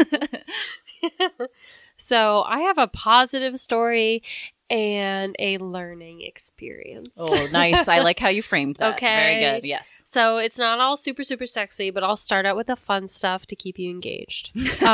So I have a positive story and a learning experience. Oh, nice. I like how you framed that. Okay. Very good. Yes. So it's not all super, super sexy, but I'll start out with the fun stuff to keep you engaged.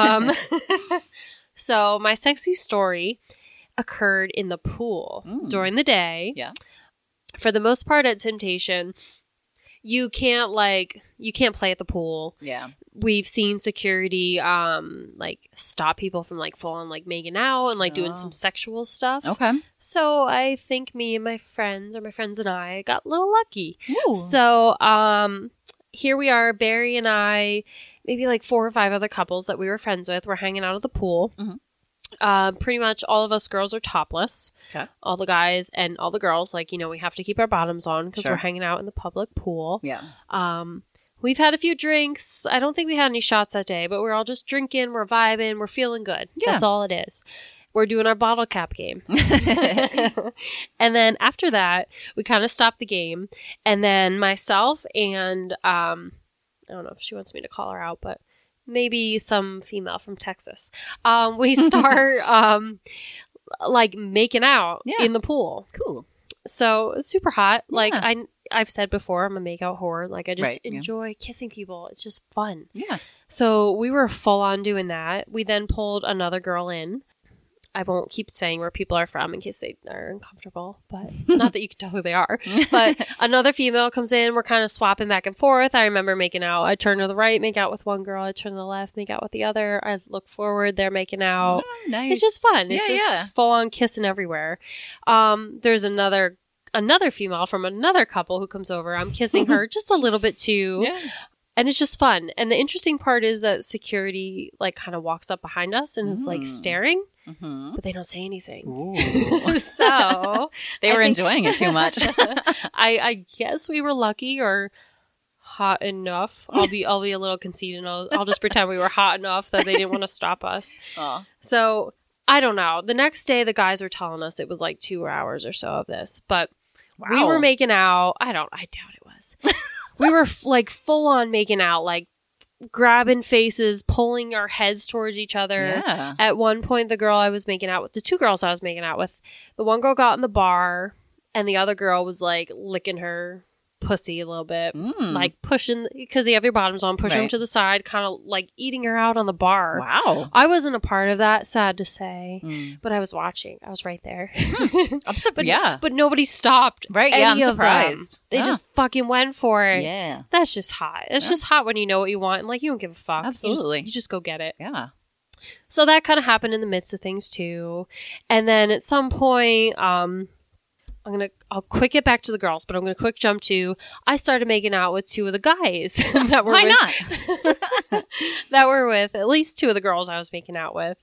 So my sexy story occurred in the pool during the day. Yeah. For the most part at Temptation, you can't play at the pool. Yeah. We've seen security stop people from full on making out and doing some sexual stuff. Okay. So I think me and my friends and I got a little lucky. Ooh. So here we are, Barry and I, maybe 4 or 5 other couples that we were friends with. We're hanging out at the pool. Pretty much all of us girls are topless. Okay. All the guys and all the girls, we have to keep our bottoms on because Sure. we're hanging out in the public pool. Yeah. We've had a few drinks. I don't think we had any shots that day, but we're all just drinking. We're vibing. We're feeling good. Yeah. That's all it is. We're doing our bottle cap game. And then after that, we kind of stopped the game. And then myself and, I don't know if she wants me to call her out, but maybe some female from Texas. We start, making out in the pool. Cool. So it's super hot. Yeah. I've said before, I'm a makeout whore. I just Right, yeah. enjoy kissing people. It's just fun. Yeah. So we were full on doing that. We then pulled another girl in. I won't keep saying where people are from in case they are uncomfortable, but not that you can tell who they are. But another female comes in. We're kind of swapping back and forth. I remember making out. I turn to the right, make out with one girl. I turn to the left, make out with the other. I look forward. They're making out. Oh, nice. It's just fun. It's Yeah, just full on kissing everywhere. There's another female from another couple who comes over. I'm kissing her just a little bit too. Yeah. And it's just fun. And the interesting part is that security kind of walks up behind us and is staring, but they don't say anything. Ooh. So They I were think- enjoying it too much. I guess we were lucky or hot enough. I'll be a little conceited. I'll just pretend we were hot enough that they didn't want to stop us. Aw. So I don't know. The next day, the guys were telling us it was 2 hours or so of this, but we Wow. were making out. I doubt it was. We were like full on making out, like grabbing faces, pulling our heads towards each other. Yeah. At one point, the two girls I was making out with, the one girl got in the bar and the other girl was like licking her pussy a little bit, like pushing, because you have your bottoms on, pushing them to the side, kind of like eating her out on the bar. Wow. I wasn't a part of that, sad to say, but I was watching. I was right there. I'm surprised. But nobody stopped. Right. Yeah. I'm any of them. surprised. They just fucking went for it. Yeah. That's just hot. It's just hot when you know what you want and like you don't give a fuck. Absolutely. You just go get it. Yeah. So that kind of happened in the midst of things too. And then at some point, I'll quick get back to the girls, but I'm going to quick jump to, I started making out with two of the guys that were Why not? That were with at least two of the girls I was making out with.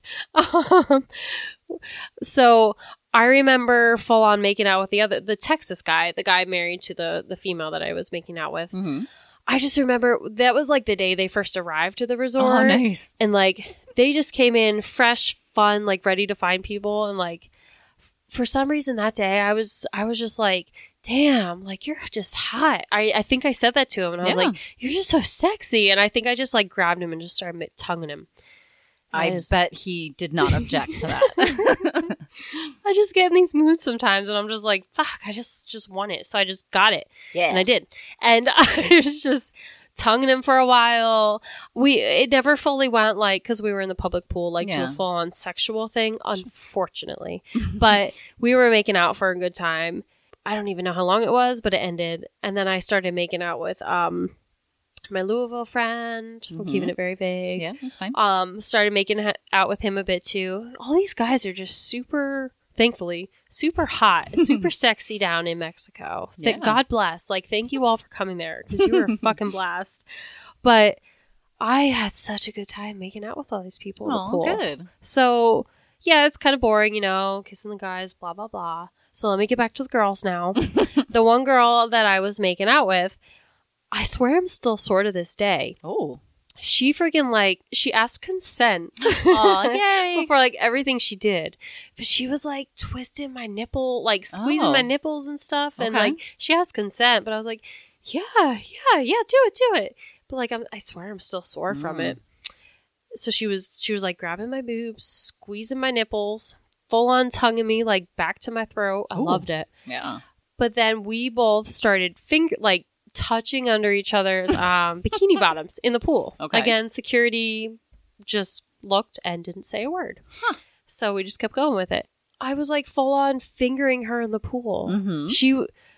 So I remember full on making out with the Texas guy, the guy married to the female that I was making out with. Mm-hmm. I just remember that was like the day they first arrived to the resort. Oh, nice. And like, they just came in fresh, fun, like ready to find people. And like, for some reason that day, I was just like, damn, like you're just hot. I think I said that to him and I was like, you're just so sexy. And I think I just like grabbed him and just started tonguing him. I bet he did not object to that. I just get in these moods sometimes and I'm just like, fuck, I just want it. So I just got it. Yeah. And I did. And I was just tonguing him for a while. It never fully went like, because we were in the public pool, like to a full on sexual thing, unfortunately. But we were making out for a good time. I don't even know how long it was, but it ended. And then I started making out with my Louisville friend. I'm keeping it very vague. Yeah, that's fine. Started making out with him a bit too. All these guys are just thankfully, super hot, super sexy down in Mexico. God bless. Like, thank you all for coming there because you were a fucking blast. But I had such a good time making out with all these people in the pool. Good. So, yeah, it's kind of boring, kissing the guys, blah, blah, blah. So let me get back to the girls now. The one girl that I was making out with, I swear I'm still sore to this day. Oh. She freaking she asked consent. Oh, yay. Before everything she did. But she was twisting my nipple, squeezing my nipples and stuff. And she asked consent, but I was like, yeah, do it. But I swear I'm still sore from it. So she was grabbing my boobs, squeezing my nipples, full on tonguing me back to my throat. I loved it. Yeah. But then we both started touching under each other's bikini bottoms in the pool. Okay. Again, security just looked and didn't say a word. Huh. So we just kept going with it. I was full on fingering her in the pool. Mm-hmm. She,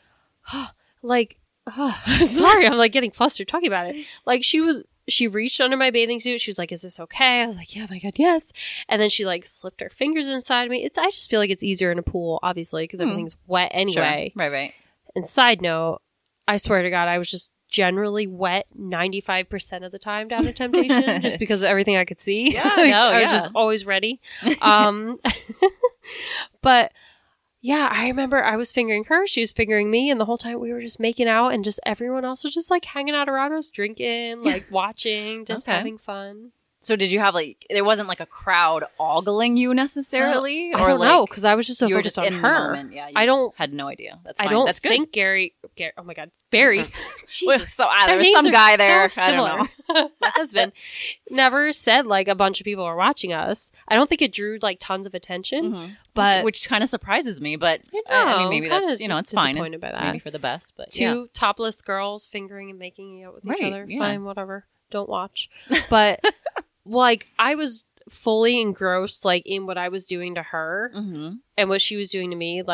sorry, I'm getting flustered talking about it. She reached under my bathing suit. She was like, is this okay? I was like, yeah, my God, yes. And then she slipped her fingers inside me. I just feel like it's easier in a pool, obviously, because everything's wet anyway. Sure. Right. And side note, I swear to God, I was just generally wet 95% of the time down at Temptation just because of everything I could see. Yeah, I was just always ready. But yeah, I remember I was fingering her, she was fingering me, and the whole time we were just making out and just everyone else was just hanging out around us, drinking, watching, just having fun. So did you have there wasn't a crowd ogling you necessarily? I don't know, because I was just so focused on her. Yeah, had no idea. That's fine. I don't That's good. think Gary, oh my God, Barry. Jesus. So there was some guy there. So I don't know. My husband never said a bunch of people were watching us. I don't think it drew tons of attention, but which kind of surprises me. But I mean, maybe that's it's fine. Disappointed by that. Maybe for the best. But two topless girls fingering and making out with each other. Yeah. Fine, whatever. Don't watch. But I was fully engrossed in what I was doing to her and what she was doing to me.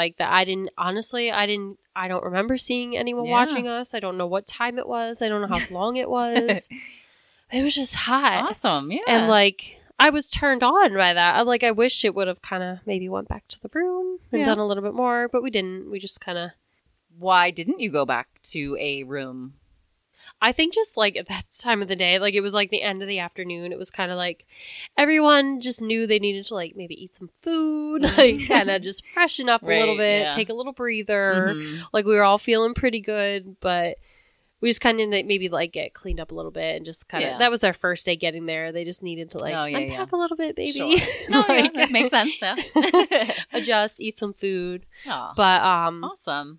I don't remember seeing anyone watching us. I don't know what time it was. I don't know how long it was. It was just hot. Awesome. Yeah. And I was turned on by that. I wish it would have kind of maybe went back to the room and done a little bit more, but we didn't. We just kind of. Why didn't you go back to a room? I think just at that time of the day, it was the end of the afternoon. It was kind of everyone just knew they needed to maybe eat some food, kind of just freshen up a little bit, take a little breather. We were all feeling pretty good, but we just kind of maybe get cleaned up a little bit and just kind of, that was our first day getting there. They just needed to unpack a little bit, baby. Sure. No, that makes sense. Yeah. Adjust, eat some food. Oh, but awesome.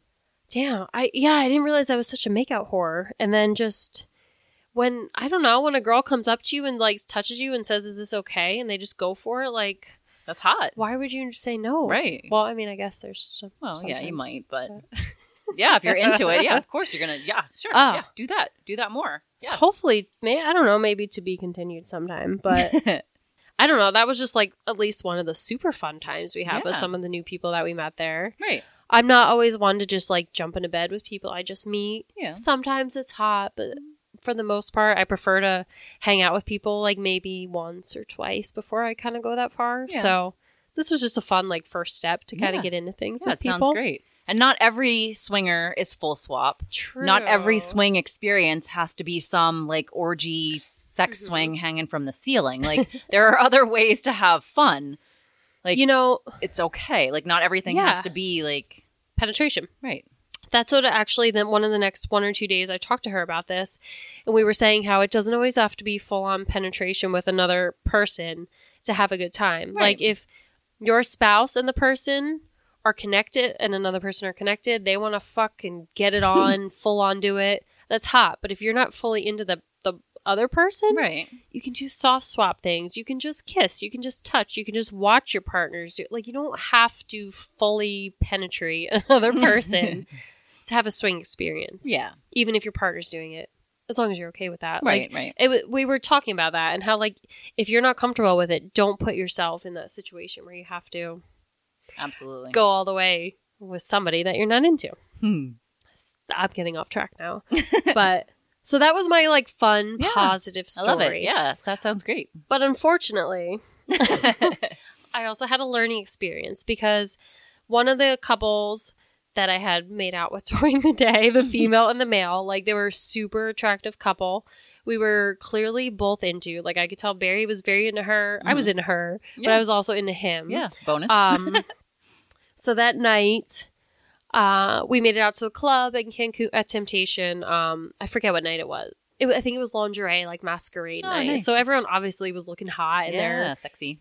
Damn. I didn't realize I was such a makeout whore. And then just when a girl comes up to you and like touches you and says, "Is this okay?" and they just go for it, like, that's hot. why would you say no? Right. Well, I mean, I guess there's some. Well, yeah, you sometimes, might, but yeah, if you're into it, yeah, of course you're gonna. Yeah, sure. Oh. Yeah, do that more. Yes. Hopefully, I don't know, maybe to be continued sometime, but I don't know. That was just like at least one of the super fun times we had with some of the new people that we met there. Right. I'm not always one to just like jump into bed with people I just meet. Yeah. Sometimes it's hot, but for the most part, I prefer to hang out with people like maybe once or twice before I kind of go that far. Yeah. So this was just a fun like first step to kind of get into things with people. That sounds great. And not every swinger is full swap. True. Not every swing experience has to be some like orgy sex swing hanging from the ceiling. Like there are other ways to have fun. Like, it's okay. Like not everything has to be like penetration. Right. That's what actually then one of the next 1 or 2 days I talked to her about this, and we were saying how it doesn't always have to be full on penetration with another person to have a good time. Right. Like if your spouse and the person are connected and another person are connected, they want to fuck and get it on, full on do it. That's hot. But if you're not fully into the other person, right, you can do soft swap things. You can just kiss. You can just touch. You can just watch your partners do. Like you don't have to fully penetrate another person to have a swing experience. Yeah, even if your partner's doing it, as long as you're okay with that. Right, like, right. We were talking about that and how like if you're not comfortable with it, don't put yourself in that situation where you have to. Absolutely. Go all the way with somebody that you're not into. Stop getting off track now. But so that was my like fun, positive story. I love it. Yeah, that sounds great. But unfortunately, I also had a learning experience because one of the couples that I had made out with during the day, the female and the male, like they were a super attractive couple. We were clearly both into, like I could tell Barry was very into her. I was into her, but I was also into him. Yeah, bonus. So that night, we made it out to the club in Cancun at Temptation. I forget what night it was. I think it was lingerie, like masquerade night. Nice. So everyone obviously was looking hot in their sexy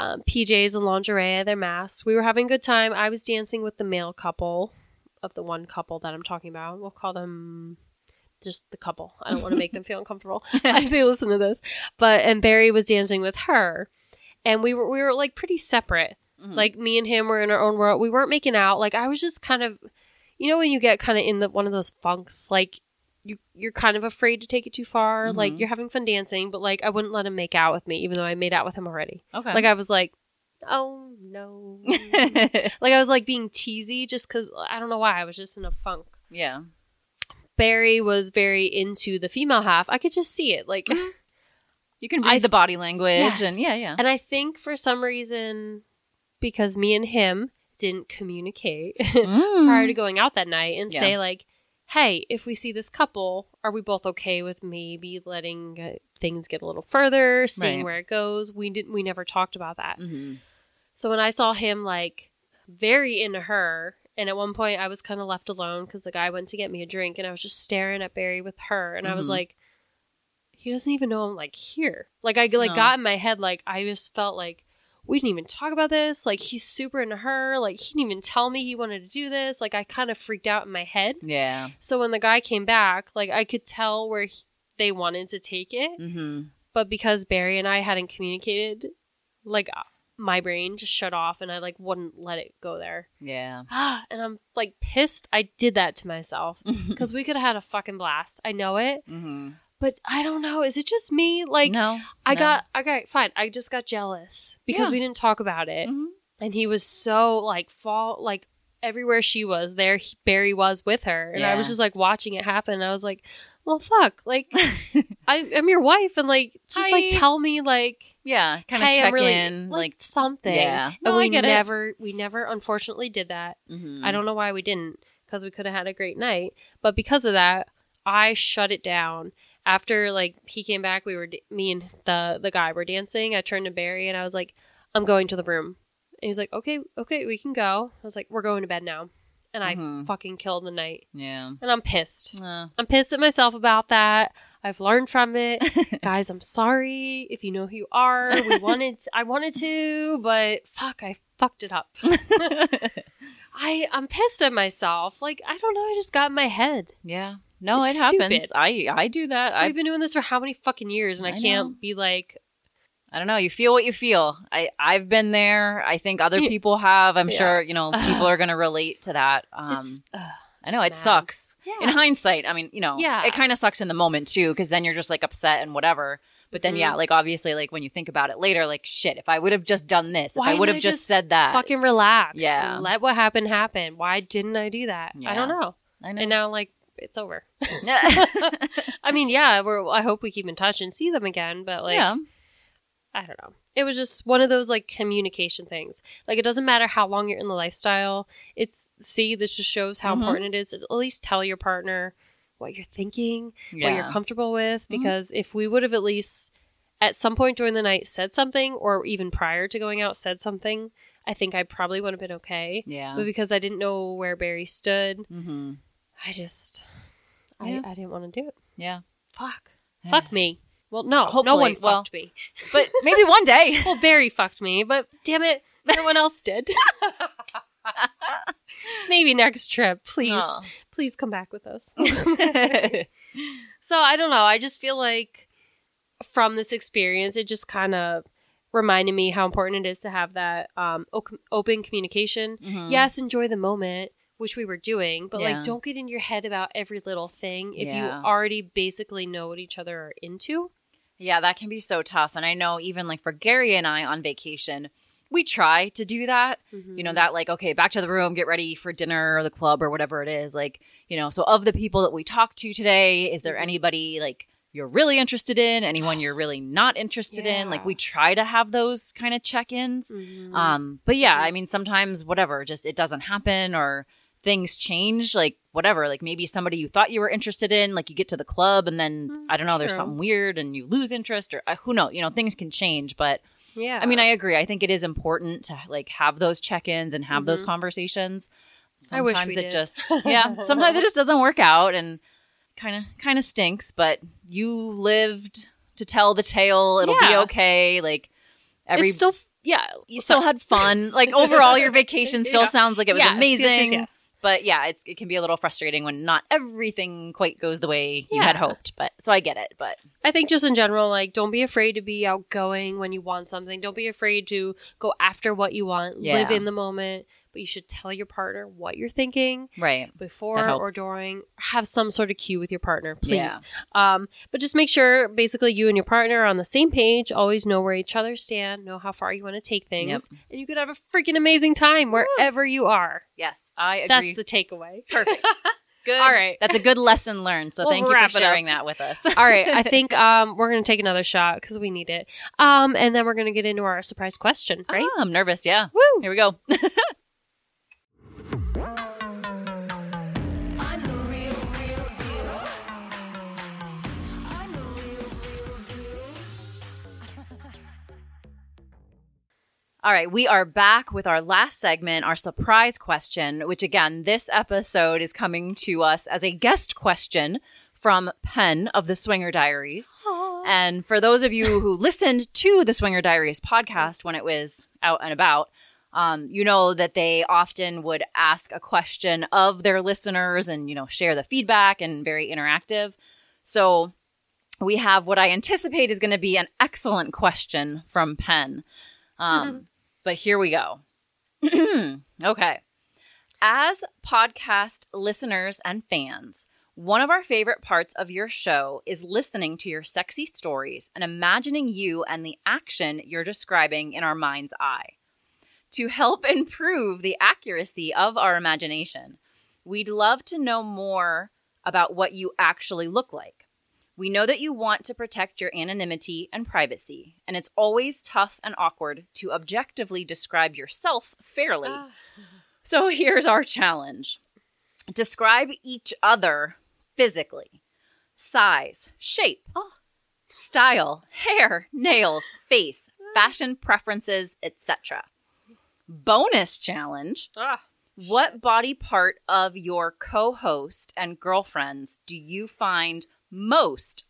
PJs and lingerie, their masks. We were having a good time. I was dancing with the male couple of the one couple that I'm talking about. We'll call them just the couple. I don't want to make them feel uncomfortable if they listen to this. And Barry was dancing with her, and we were like pretty separate. Like me and him were in our own world. We weren't making out. Like I was just kind of, when you get kind of in one of those funks, like you're kind of afraid to take it too far. Like you're having fun dancing, but like I wouldn't let him make out with me, even though I made out with him already. Okay. Like I was like, oh no. Like I was like being teasy just because I don't know why. I was just in a funk. Yeah. Barry was very into the female half. I could just see it. Like you can read the body language. Yes. And yeah. And I think for some reason, because me and him didn't communicate prior to going out that night and say like, hey, if we see this couple, are we both okay with maybe letting things get a little further, seeing where it goes? We never talked about that. So when I saw him like very into her, and at one point I was kind of left alone because the guy went to get me a drink, and I was just staring at Barry with her, and I was like, he doesn't even know I'm like here. Like I got in my head, like I just felt like we didn't even talk about this. Like he's super into her. Like he didn't even tell me he wanted to do this. Like I kind of freaked out in my head. Yeah. So when the guy came back, like I could tell where they wanted to take it. But because Barry and I hadn't communicated, like my brain just shut off and I like wouldn't let it go there. Yeah. And I'm like pissed I did that to myself because we could have had a fucking blast. I know it. But I don't know. Is it just me? Like, no. I got fine. I just got jealous because we didn't talk about it. And he was so like everywhere she was there, Barry was with her. And I was just like watching it happen. And I was like, well, fuck. Like, I'm your wife. And like, just like tell me like, kind of hey, check really, in. Like something. Yeah. And we never unfortunately did that. I don't know why we didn't, because we could have had a great night. But because of that, I shut it down. After like he came back, me and the guy were dancing. I turned to Barry and I was like, I'm going to the room. And he's like, okay, we can go. I was like, we're going to bed now. And I fucking killed the night. Yeah. And I'm pissed. I'm pissed at myself about that. I've learned from it. Guys, I'm sorry if you know who you are. I wanted to, but fuck, I fucked it up. I'm pissed at myself. Like, I don't know. I just got in my head. Yeah. No, It's it happens. stupid. I do that. We've been doing this for how many fucking years, and I can't be like, I don't know. You feel what you feel. I've been there. I think other people have. I'm sure, people are going to relate to that. I know it sucks. Yeah. In hindsight, I mean, it kind of sucks in the moment too, because then you're just like upset and whatever. But then, like obviously, like when you think about it later, like shit, if I would have just done this, if I would have just said that. Fucking relax. Yeah. Let what happened happen. Why didn't I do that? Yeah. I don't know. I know. And now, like, it's over. I mean, yeah, I hope we keep in touch and see them again, but like, I don't know. It was just one of those like communication things. Like, it doesn't matter how long you're in the lifestyle. This just shows how important it is to at least tell your partner what you're thinking, what you're comfortable with. Because if we would have at least at some point during the night said something, or even prior to going out said something, I think I probably would have been okay. Yeah. But because I didn't know where Barry stood, I didn't want to do it. Yeah. Fuck me. Well, no. Hopefully, no one fucked me. But maybe one day. Well, Barry fucked me, but damn it, no one else did. Maybe next trip. Please come back with us. So, I don't know. I just feel like from this experience, it just kind of reminded me how important it is to have that open communication. Yes, enjoy the moment, which we were doing, but like don't get in your head about every little thing if you already basically know what each other are into. Yeah, that can be so tough. And I know even like for Gary and I on vacation, we try to do that. That like, okay, back to the room, get ready for dinner or the club or whatever it is. Like, so of the people that we talked to today, is there anybody like you're really interested in, anyone you're really not interested in? Like, we try to have those kind of check-ins. But yeah, I mean, sometimes whatever, just it doesn't happen or things change, like whatever, like maybe somebody you thought you were interested in, like you get to the club and then I don't know, there's something weird and you lose interest or who knows, things can change. But yeah, I mean, I agree. I think it is important to like have those check-ins and have those conversations. Sometimes it just, sometimes it just doesn't work out and kind of stinks, but you lived to tell the tale. It'll be okay. Like it's still, you still had fun. Like overall, your vacation still sounds like it was amazing. Yes. But yeah, it can be a little frustrating when not everything quite goes the way you had hoped. But so I get it. But I think just in general, like don't be afraid to be outgoing when you want something. Don't be afraid to go after what you want. Live in the moment. But you should tell your partner what you're thinking before or during. Have some sort of cue with your partner, please. But just make sure basically you and your partner are on the same page. Always know where each other stand. Know how far you want to take things. And you could have a freaking amazing time wherever you are. Yes, I agree. That's the takeaway. Perfect. Good. All right. That's a good lesson learned. So thank you for sharing that with us. All right. I think we're going to take another shot because we need it. And then we're going to get into our surprise question, right? I'm nervous. Yeah. Woo. Here we go. All right, we are back with our last segment, our surprise question, which again, this episode is coming to us as a guest question from Penn of the Swinger Diaries. Aww. And for those of you who listened to the Swinger Diaries podcast when it was out and about, you know that they often would ask a question of their listeners and, share the feedback and very interactive. So we have what I anticipate is going to be an excellent question from Penn. But here we go. Okay. As podcast listeners and fans, one of our favorite parts of your show is listening to your sexy stories and imagining you and the action you're describing in our mind's eye. To help improve the accuracy of our imagination, we'd love to know more about what you actually look like. We know that you want to protect your anonymity and privacy, and it's always tough and awkward to objectively describe yourself fairly. So here's our challenge. Describe each other physically. Size, shape, style, hair, nails, face, fashion preferences, etc. Bonus challenge. What body part of your co-host and girlfriends do you find most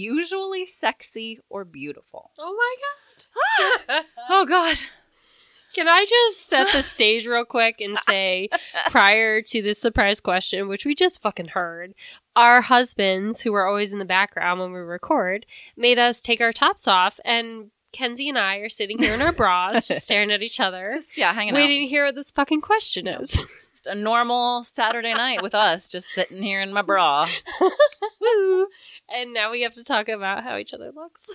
unusually sexy or beautiful? Oh my God. Oh God. Can I just set the stage real quick and say, prior to this surprise question, which we just fucking heard, our husbands, who are always in the background when we record, made us take our tops off, and Kenzie and I are sitting here in our bras, just staring at each other, Just, hanging out. waiting to hear what this fucking question is. Just a normal Saturday night with us, just sitting here in my bra. Woo! And now we have to talk about how each other looks.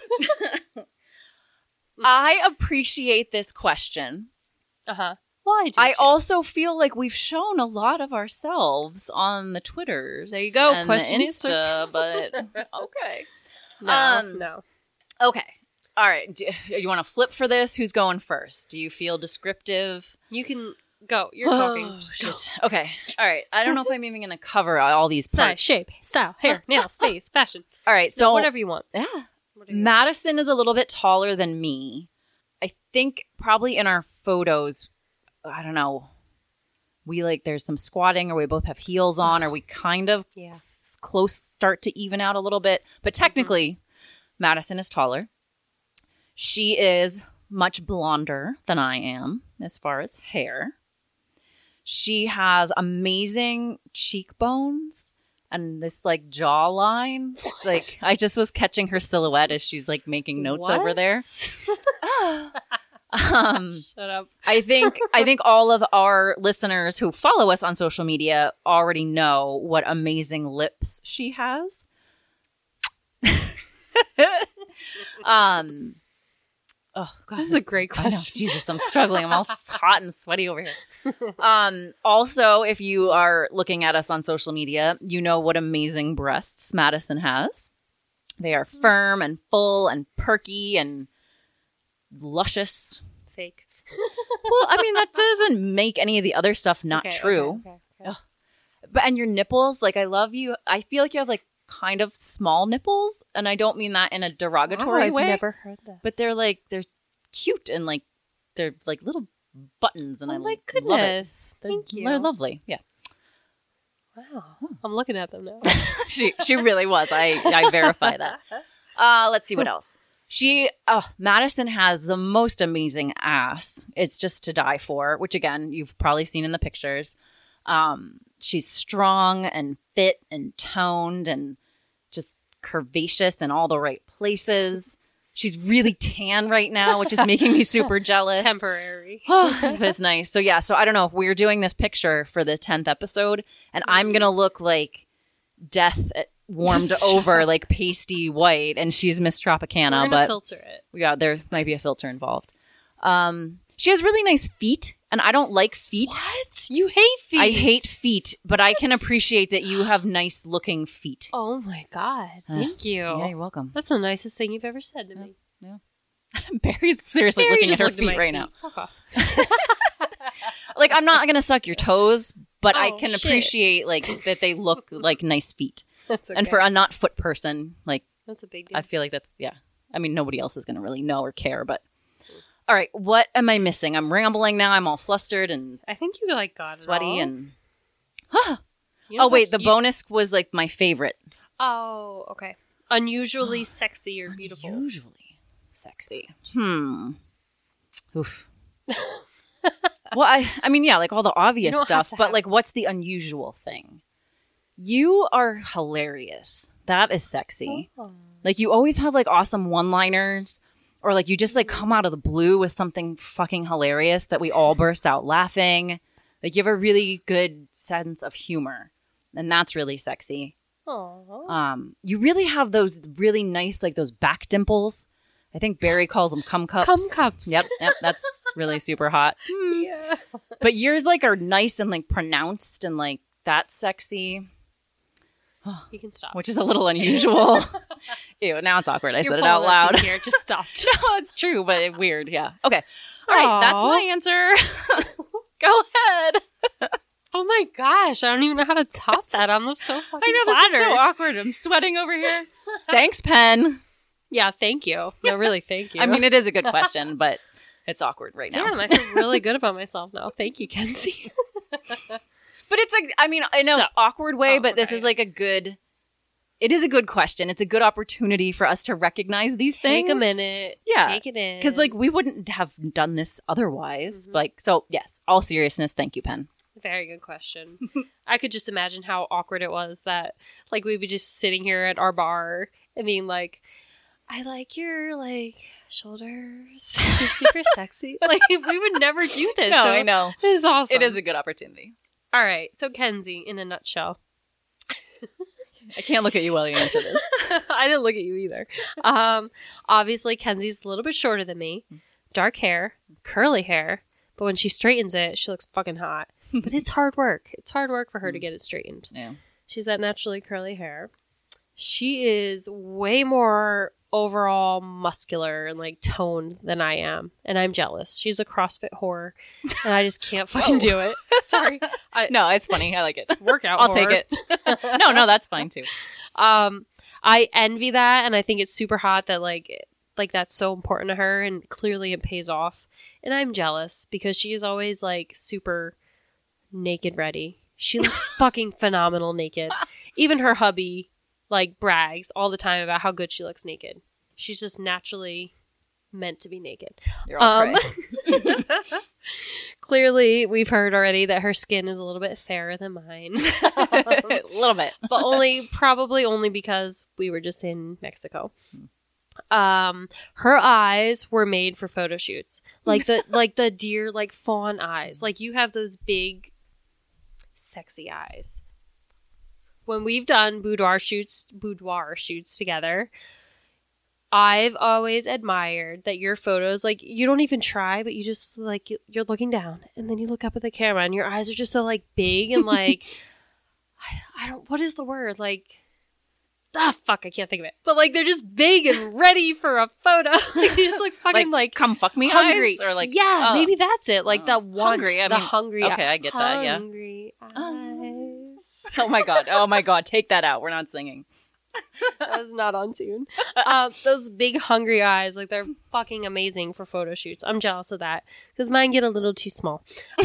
I appreciate this question. Uh-huh. Well, I do. I too. also feel like we've shown a lot of ourselves on the Twitters. There you go. And Question the Insta, but okay. No. Okay. All right. Do you want to flip for this? Who's going first? Do you feel descriptive? You can go. You're talking. Just go. Shit. Okay. All right. I don't know if I'm even going to cover all these Size, parts. shape, style, hair, nails, face, fashion. All right. So So whatever you want. Yeah. Whatever you want. Madison is a little bit taller than me. I think probably in our photos, I don't know, there's some squatting or we both have heels on or we kind of Yeah. close start to even out a little bit. But technically, Madison is taller. She is much blonder than I am as far as hair. She has amazing cheekbones and this jawline. Like I just was catching her silhouette as she's making notes over there. Shut up. I think all of our listeners who follow us on social media already know what amazing lips she has. Oh God, This is a great I know. question. Jesus, I'm struggling. I'm all hot and sweaty over here. Also, if you are looking at us on social media, you know what amazing breasts Madison has. They are firm and full and perky and luscious. Fake. Well, I mean, that doesn't make any of the other stuff not Okay, true. okay. But and your nipples, I love you. I feel like you have kind of small nipples, and I don't mean that in a derogatory I've way. never heard this. But they're they're cute and they're little buttons, and Oh I my love it. goodness. Thank you. They're lovely. Yeah, Wow. I'm looking at them now. she really was. I verify that. Let's see what else. Madison has the most amazing ass. It's just to die for, which again, you've probably seen in the pictures. She's strong and fit and toned and just curvaceous in all the right places. She's really tan right now, which is making me super jealous. Temporary. It's nice. So so I don't know if we're doing this picture for the 10th episode and I'm going to look like death warmed over, pasty white, and she's Miss Tropicana. We're gonna filter it. Yeah, there might be a filter involved. She has really nice feet, and I don't like feet. What? You hate feet? I hate feet, but I can appreciate that you have nice looking feet. Oh my God. Thank you. Yeah, you're welcome. That's the nicest thing you've ever said to me. Barry's seriously Barry looking at just her looked feet my right now. Fuck off. I'm not going to suck your toes, but I Oh, can shit. appreciate that they look like nice feet. That's okay. And for a not foot person, That's a big deal. I feel like that's, yeah. I mean, nobody else is going to really know or care, but. All right, what am I missing? I'm rambling now. I'm all flustered and I think you got sweaty it all. and. You don't Oh, wait, have the to- bonus was my favorite. Oh, okay. Unusually sexy or beautiful. Usually sexy. Oof. Well, I mean, yeah, all the obvious don't have stuff, to but have- what's the unusual thing? You are hilarious. That is sexy. Oh. You always have awesome one-liners, or you just come out of the blue with something fucking hilarious that we all burst out laughing. You have a really good sense of humor, and that's really sexy. Aw. You really have those really nice those back dimples. I think Barry calls them cum cups. Cum cups. Yep, that's really super hot. Yeah. But yours are nice and pronounced and that's sexy, You can stop. which is a little unusual. Ew, now it's awkward. I You're said it out pulling that loud. teeth Here. Just stop. No, it's true, but weird. Yeah. Okay. All right. That's Aw. my answer. Go ahead. Oh my gosh. I don't even know how to top that. I'm so fucking I know this is flattered. so awkward. I'm sweating over here. Thanks, Pen. Yeah, thank you. No, really, thank you. I mean, it is a good question, but it's awkward right now. damn, I feel really good about myself now. Thank you, Kenzie. But it's I mean, in an So- awkward way, Oh, but this okay. is a good it is a good question. It's a good opportunity for us to recognize these things. Take a minute. Yeah. Take it in. Because, like, we wouldn't have done this otherwise. Like, so, yes, all seriousness, thank you, Pen. Very good question. I could just imagine how awkward it was that, like, we'd be just sitting here at our bar and being like, I like your, like, shoulders. You're super sexy. Like, we would never do this. No, so I know. This is awesome. It is a good opportunity. All right. So, Kenzie, in a nutshell. I can't look at you while you answer this. I didn't look at you either. Obviously, Kenzie's a little bit shorter than me. Dark hair, curly hair. But when she straightens it, she looks fucking hot. But it's hard work. It's hard work for her to get it straightened. Yeah. She's got naturally curly hair. She is way more overall muscular and like toned than I am. And I'm jealous. She's a CrossFit whore. And I just can't fucking do it. Sorry. No, it's funny. I like it. Workout I'll whore. take it. No, that's fine too. I envy that. And I think it's super hot that like that's so important to her. And clearly it pays off. And I'm jealous because she is always like super naked ready. She looks fucking phenomenal naked. Even her hubby like brags all the time about how good she looks naked. She's just naturally meant to be naked. You're all Clearly, we've heard already that her skin is a little bit fairer than mine. A little bit. But probably only because we were just in Mexico. Her eyes were made for photo shoots. Like the deer, like fawn eyes. Like you have those big, sexy eyes. When we've done boudoir shoots together, I've always admired that your photos, like, you don't even try, but you just, like, you're looking down, and then you look up at the camera, and your eyes are just so, like, big, and, like, I don't, what is the word? Like, fuck, I can't think of it. But, like, they're just big and ready for a photo. Like, you just, like, fucking, like come fuck me hungry. eyes? Or, like, yeah, maybe that's it. Like, that want, hungry. hungry. Okay, I get that, yeah. Hungry eyes. Oh my god, take that out. We're not singing. That was not on tune. Those big hungry eyes, like they're fucking amazing for photo shoots. I'm jealous of that because mine get a little too small.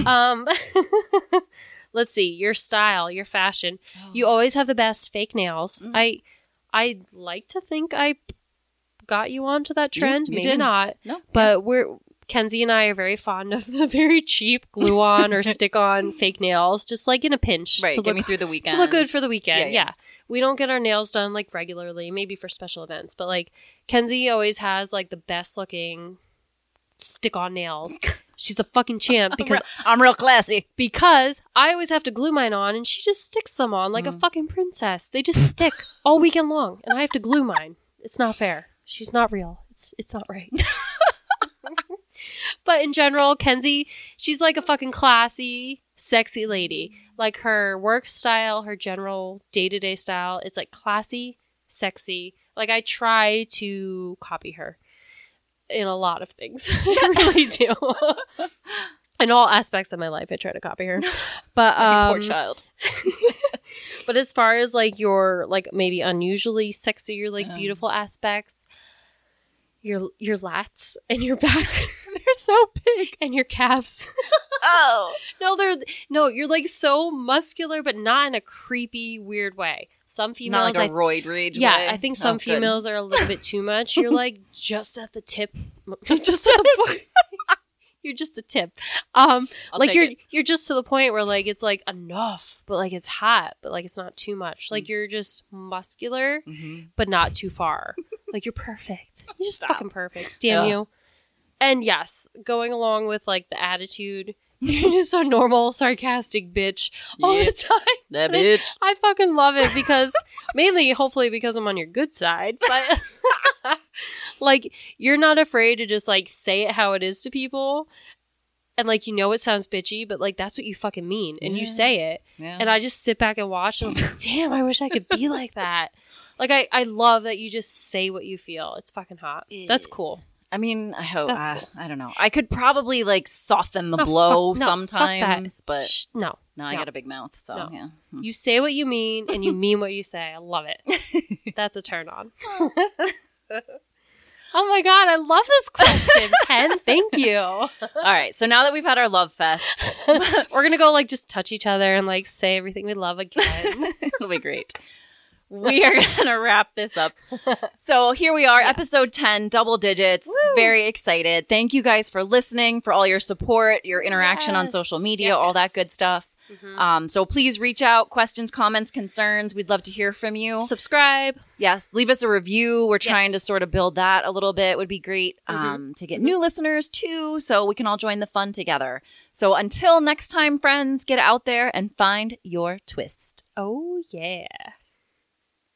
Let's see, your style, your fashion. Oh. You always have the best fake nails. Mm. I like to think I got you onto that trend. You Maybe did. not. No, but Kenzie and I are very fond of the very cheap glue-on or stick-on fake nails, just like in a pinch. Right, to get look, me through the weekend. To look good for the weekend, yeah. We don't get our nails done, like, regularly, maybe for special events, but, like, Kenzie always has, like, the best-looking stick-on nails. She's a fucking champ because... I'm real classy. Because I always have to glue mine on, and she just sticks them on like a fucking princess. They just stick all weekend long, and I have to glue mine. It's not fair. She's not real. It's not right. But in general, Kenzie, she's like a fucking classy, sexy lady. Like her work style, her general day-to-day style, it's like classy, sexy. Like I try to copy her in a lot of things. I really do. In all aspects of my life, I try to copy her. But poor child. But as far as like your like maybe unusually sexy or like beautiful aspects, your lats and your back, they're so big, and your calves. No, you're like so muscular, but not in a creepy, weird way. Some females, not like a roid rage. Yeah, way. I think some females are a little bit too much. You're like just at the tip, just at the point. You're just the tip. Like you're just to the point where like it's like enough, but like it's hot, but like it's not too much. Like you're just muscular, but not too far. Like you're perfect. You're just fucking perfect. Damn you. And yes, going along with like the attitude, you're just a normal, sarcastic bitch all the time. That bitch. I fucking love it because mainly, hopefully, because I'm on your good side. But like, you're not afraid to just like say it how it is to people. And like, you know, it sounds bitchy, but like, that's what you fucking mean. And you say it. Yeah. And I just sit back and watch and I'm like, damn, I wish I could be like that. Like, I love that you just say what you feel. It's fucking hot. That's cool. I mean, I hope. That's cool. I don't know. I could probably like soften the blow sometimes, but no, I got a big mouth, so yeah. You say what you mean, and you mean what you say. I love it. That's a turn on. Oh my god, I love this question, Ken. Thank you. All right, so now that we've had our love fest, we're gonna go like just touch each other and like say everything we love again. It'll be great. we are going to wrap this up. So here we are, episode 10, double digits. Woo! Very excited. Thank you guys for listening, for all your support, your interaction on social media, all that good stuff. Mm-hmm. So please reach out, questions, comments, concerns. We'd love to hear from you. Subscribe. Yes. Leave us a review. We're trying to sort of build that a little bit. Would be great to get new listeners too, so we can all join the fun together. So until next time, friends, get out there and find your twist. Oh, yeah.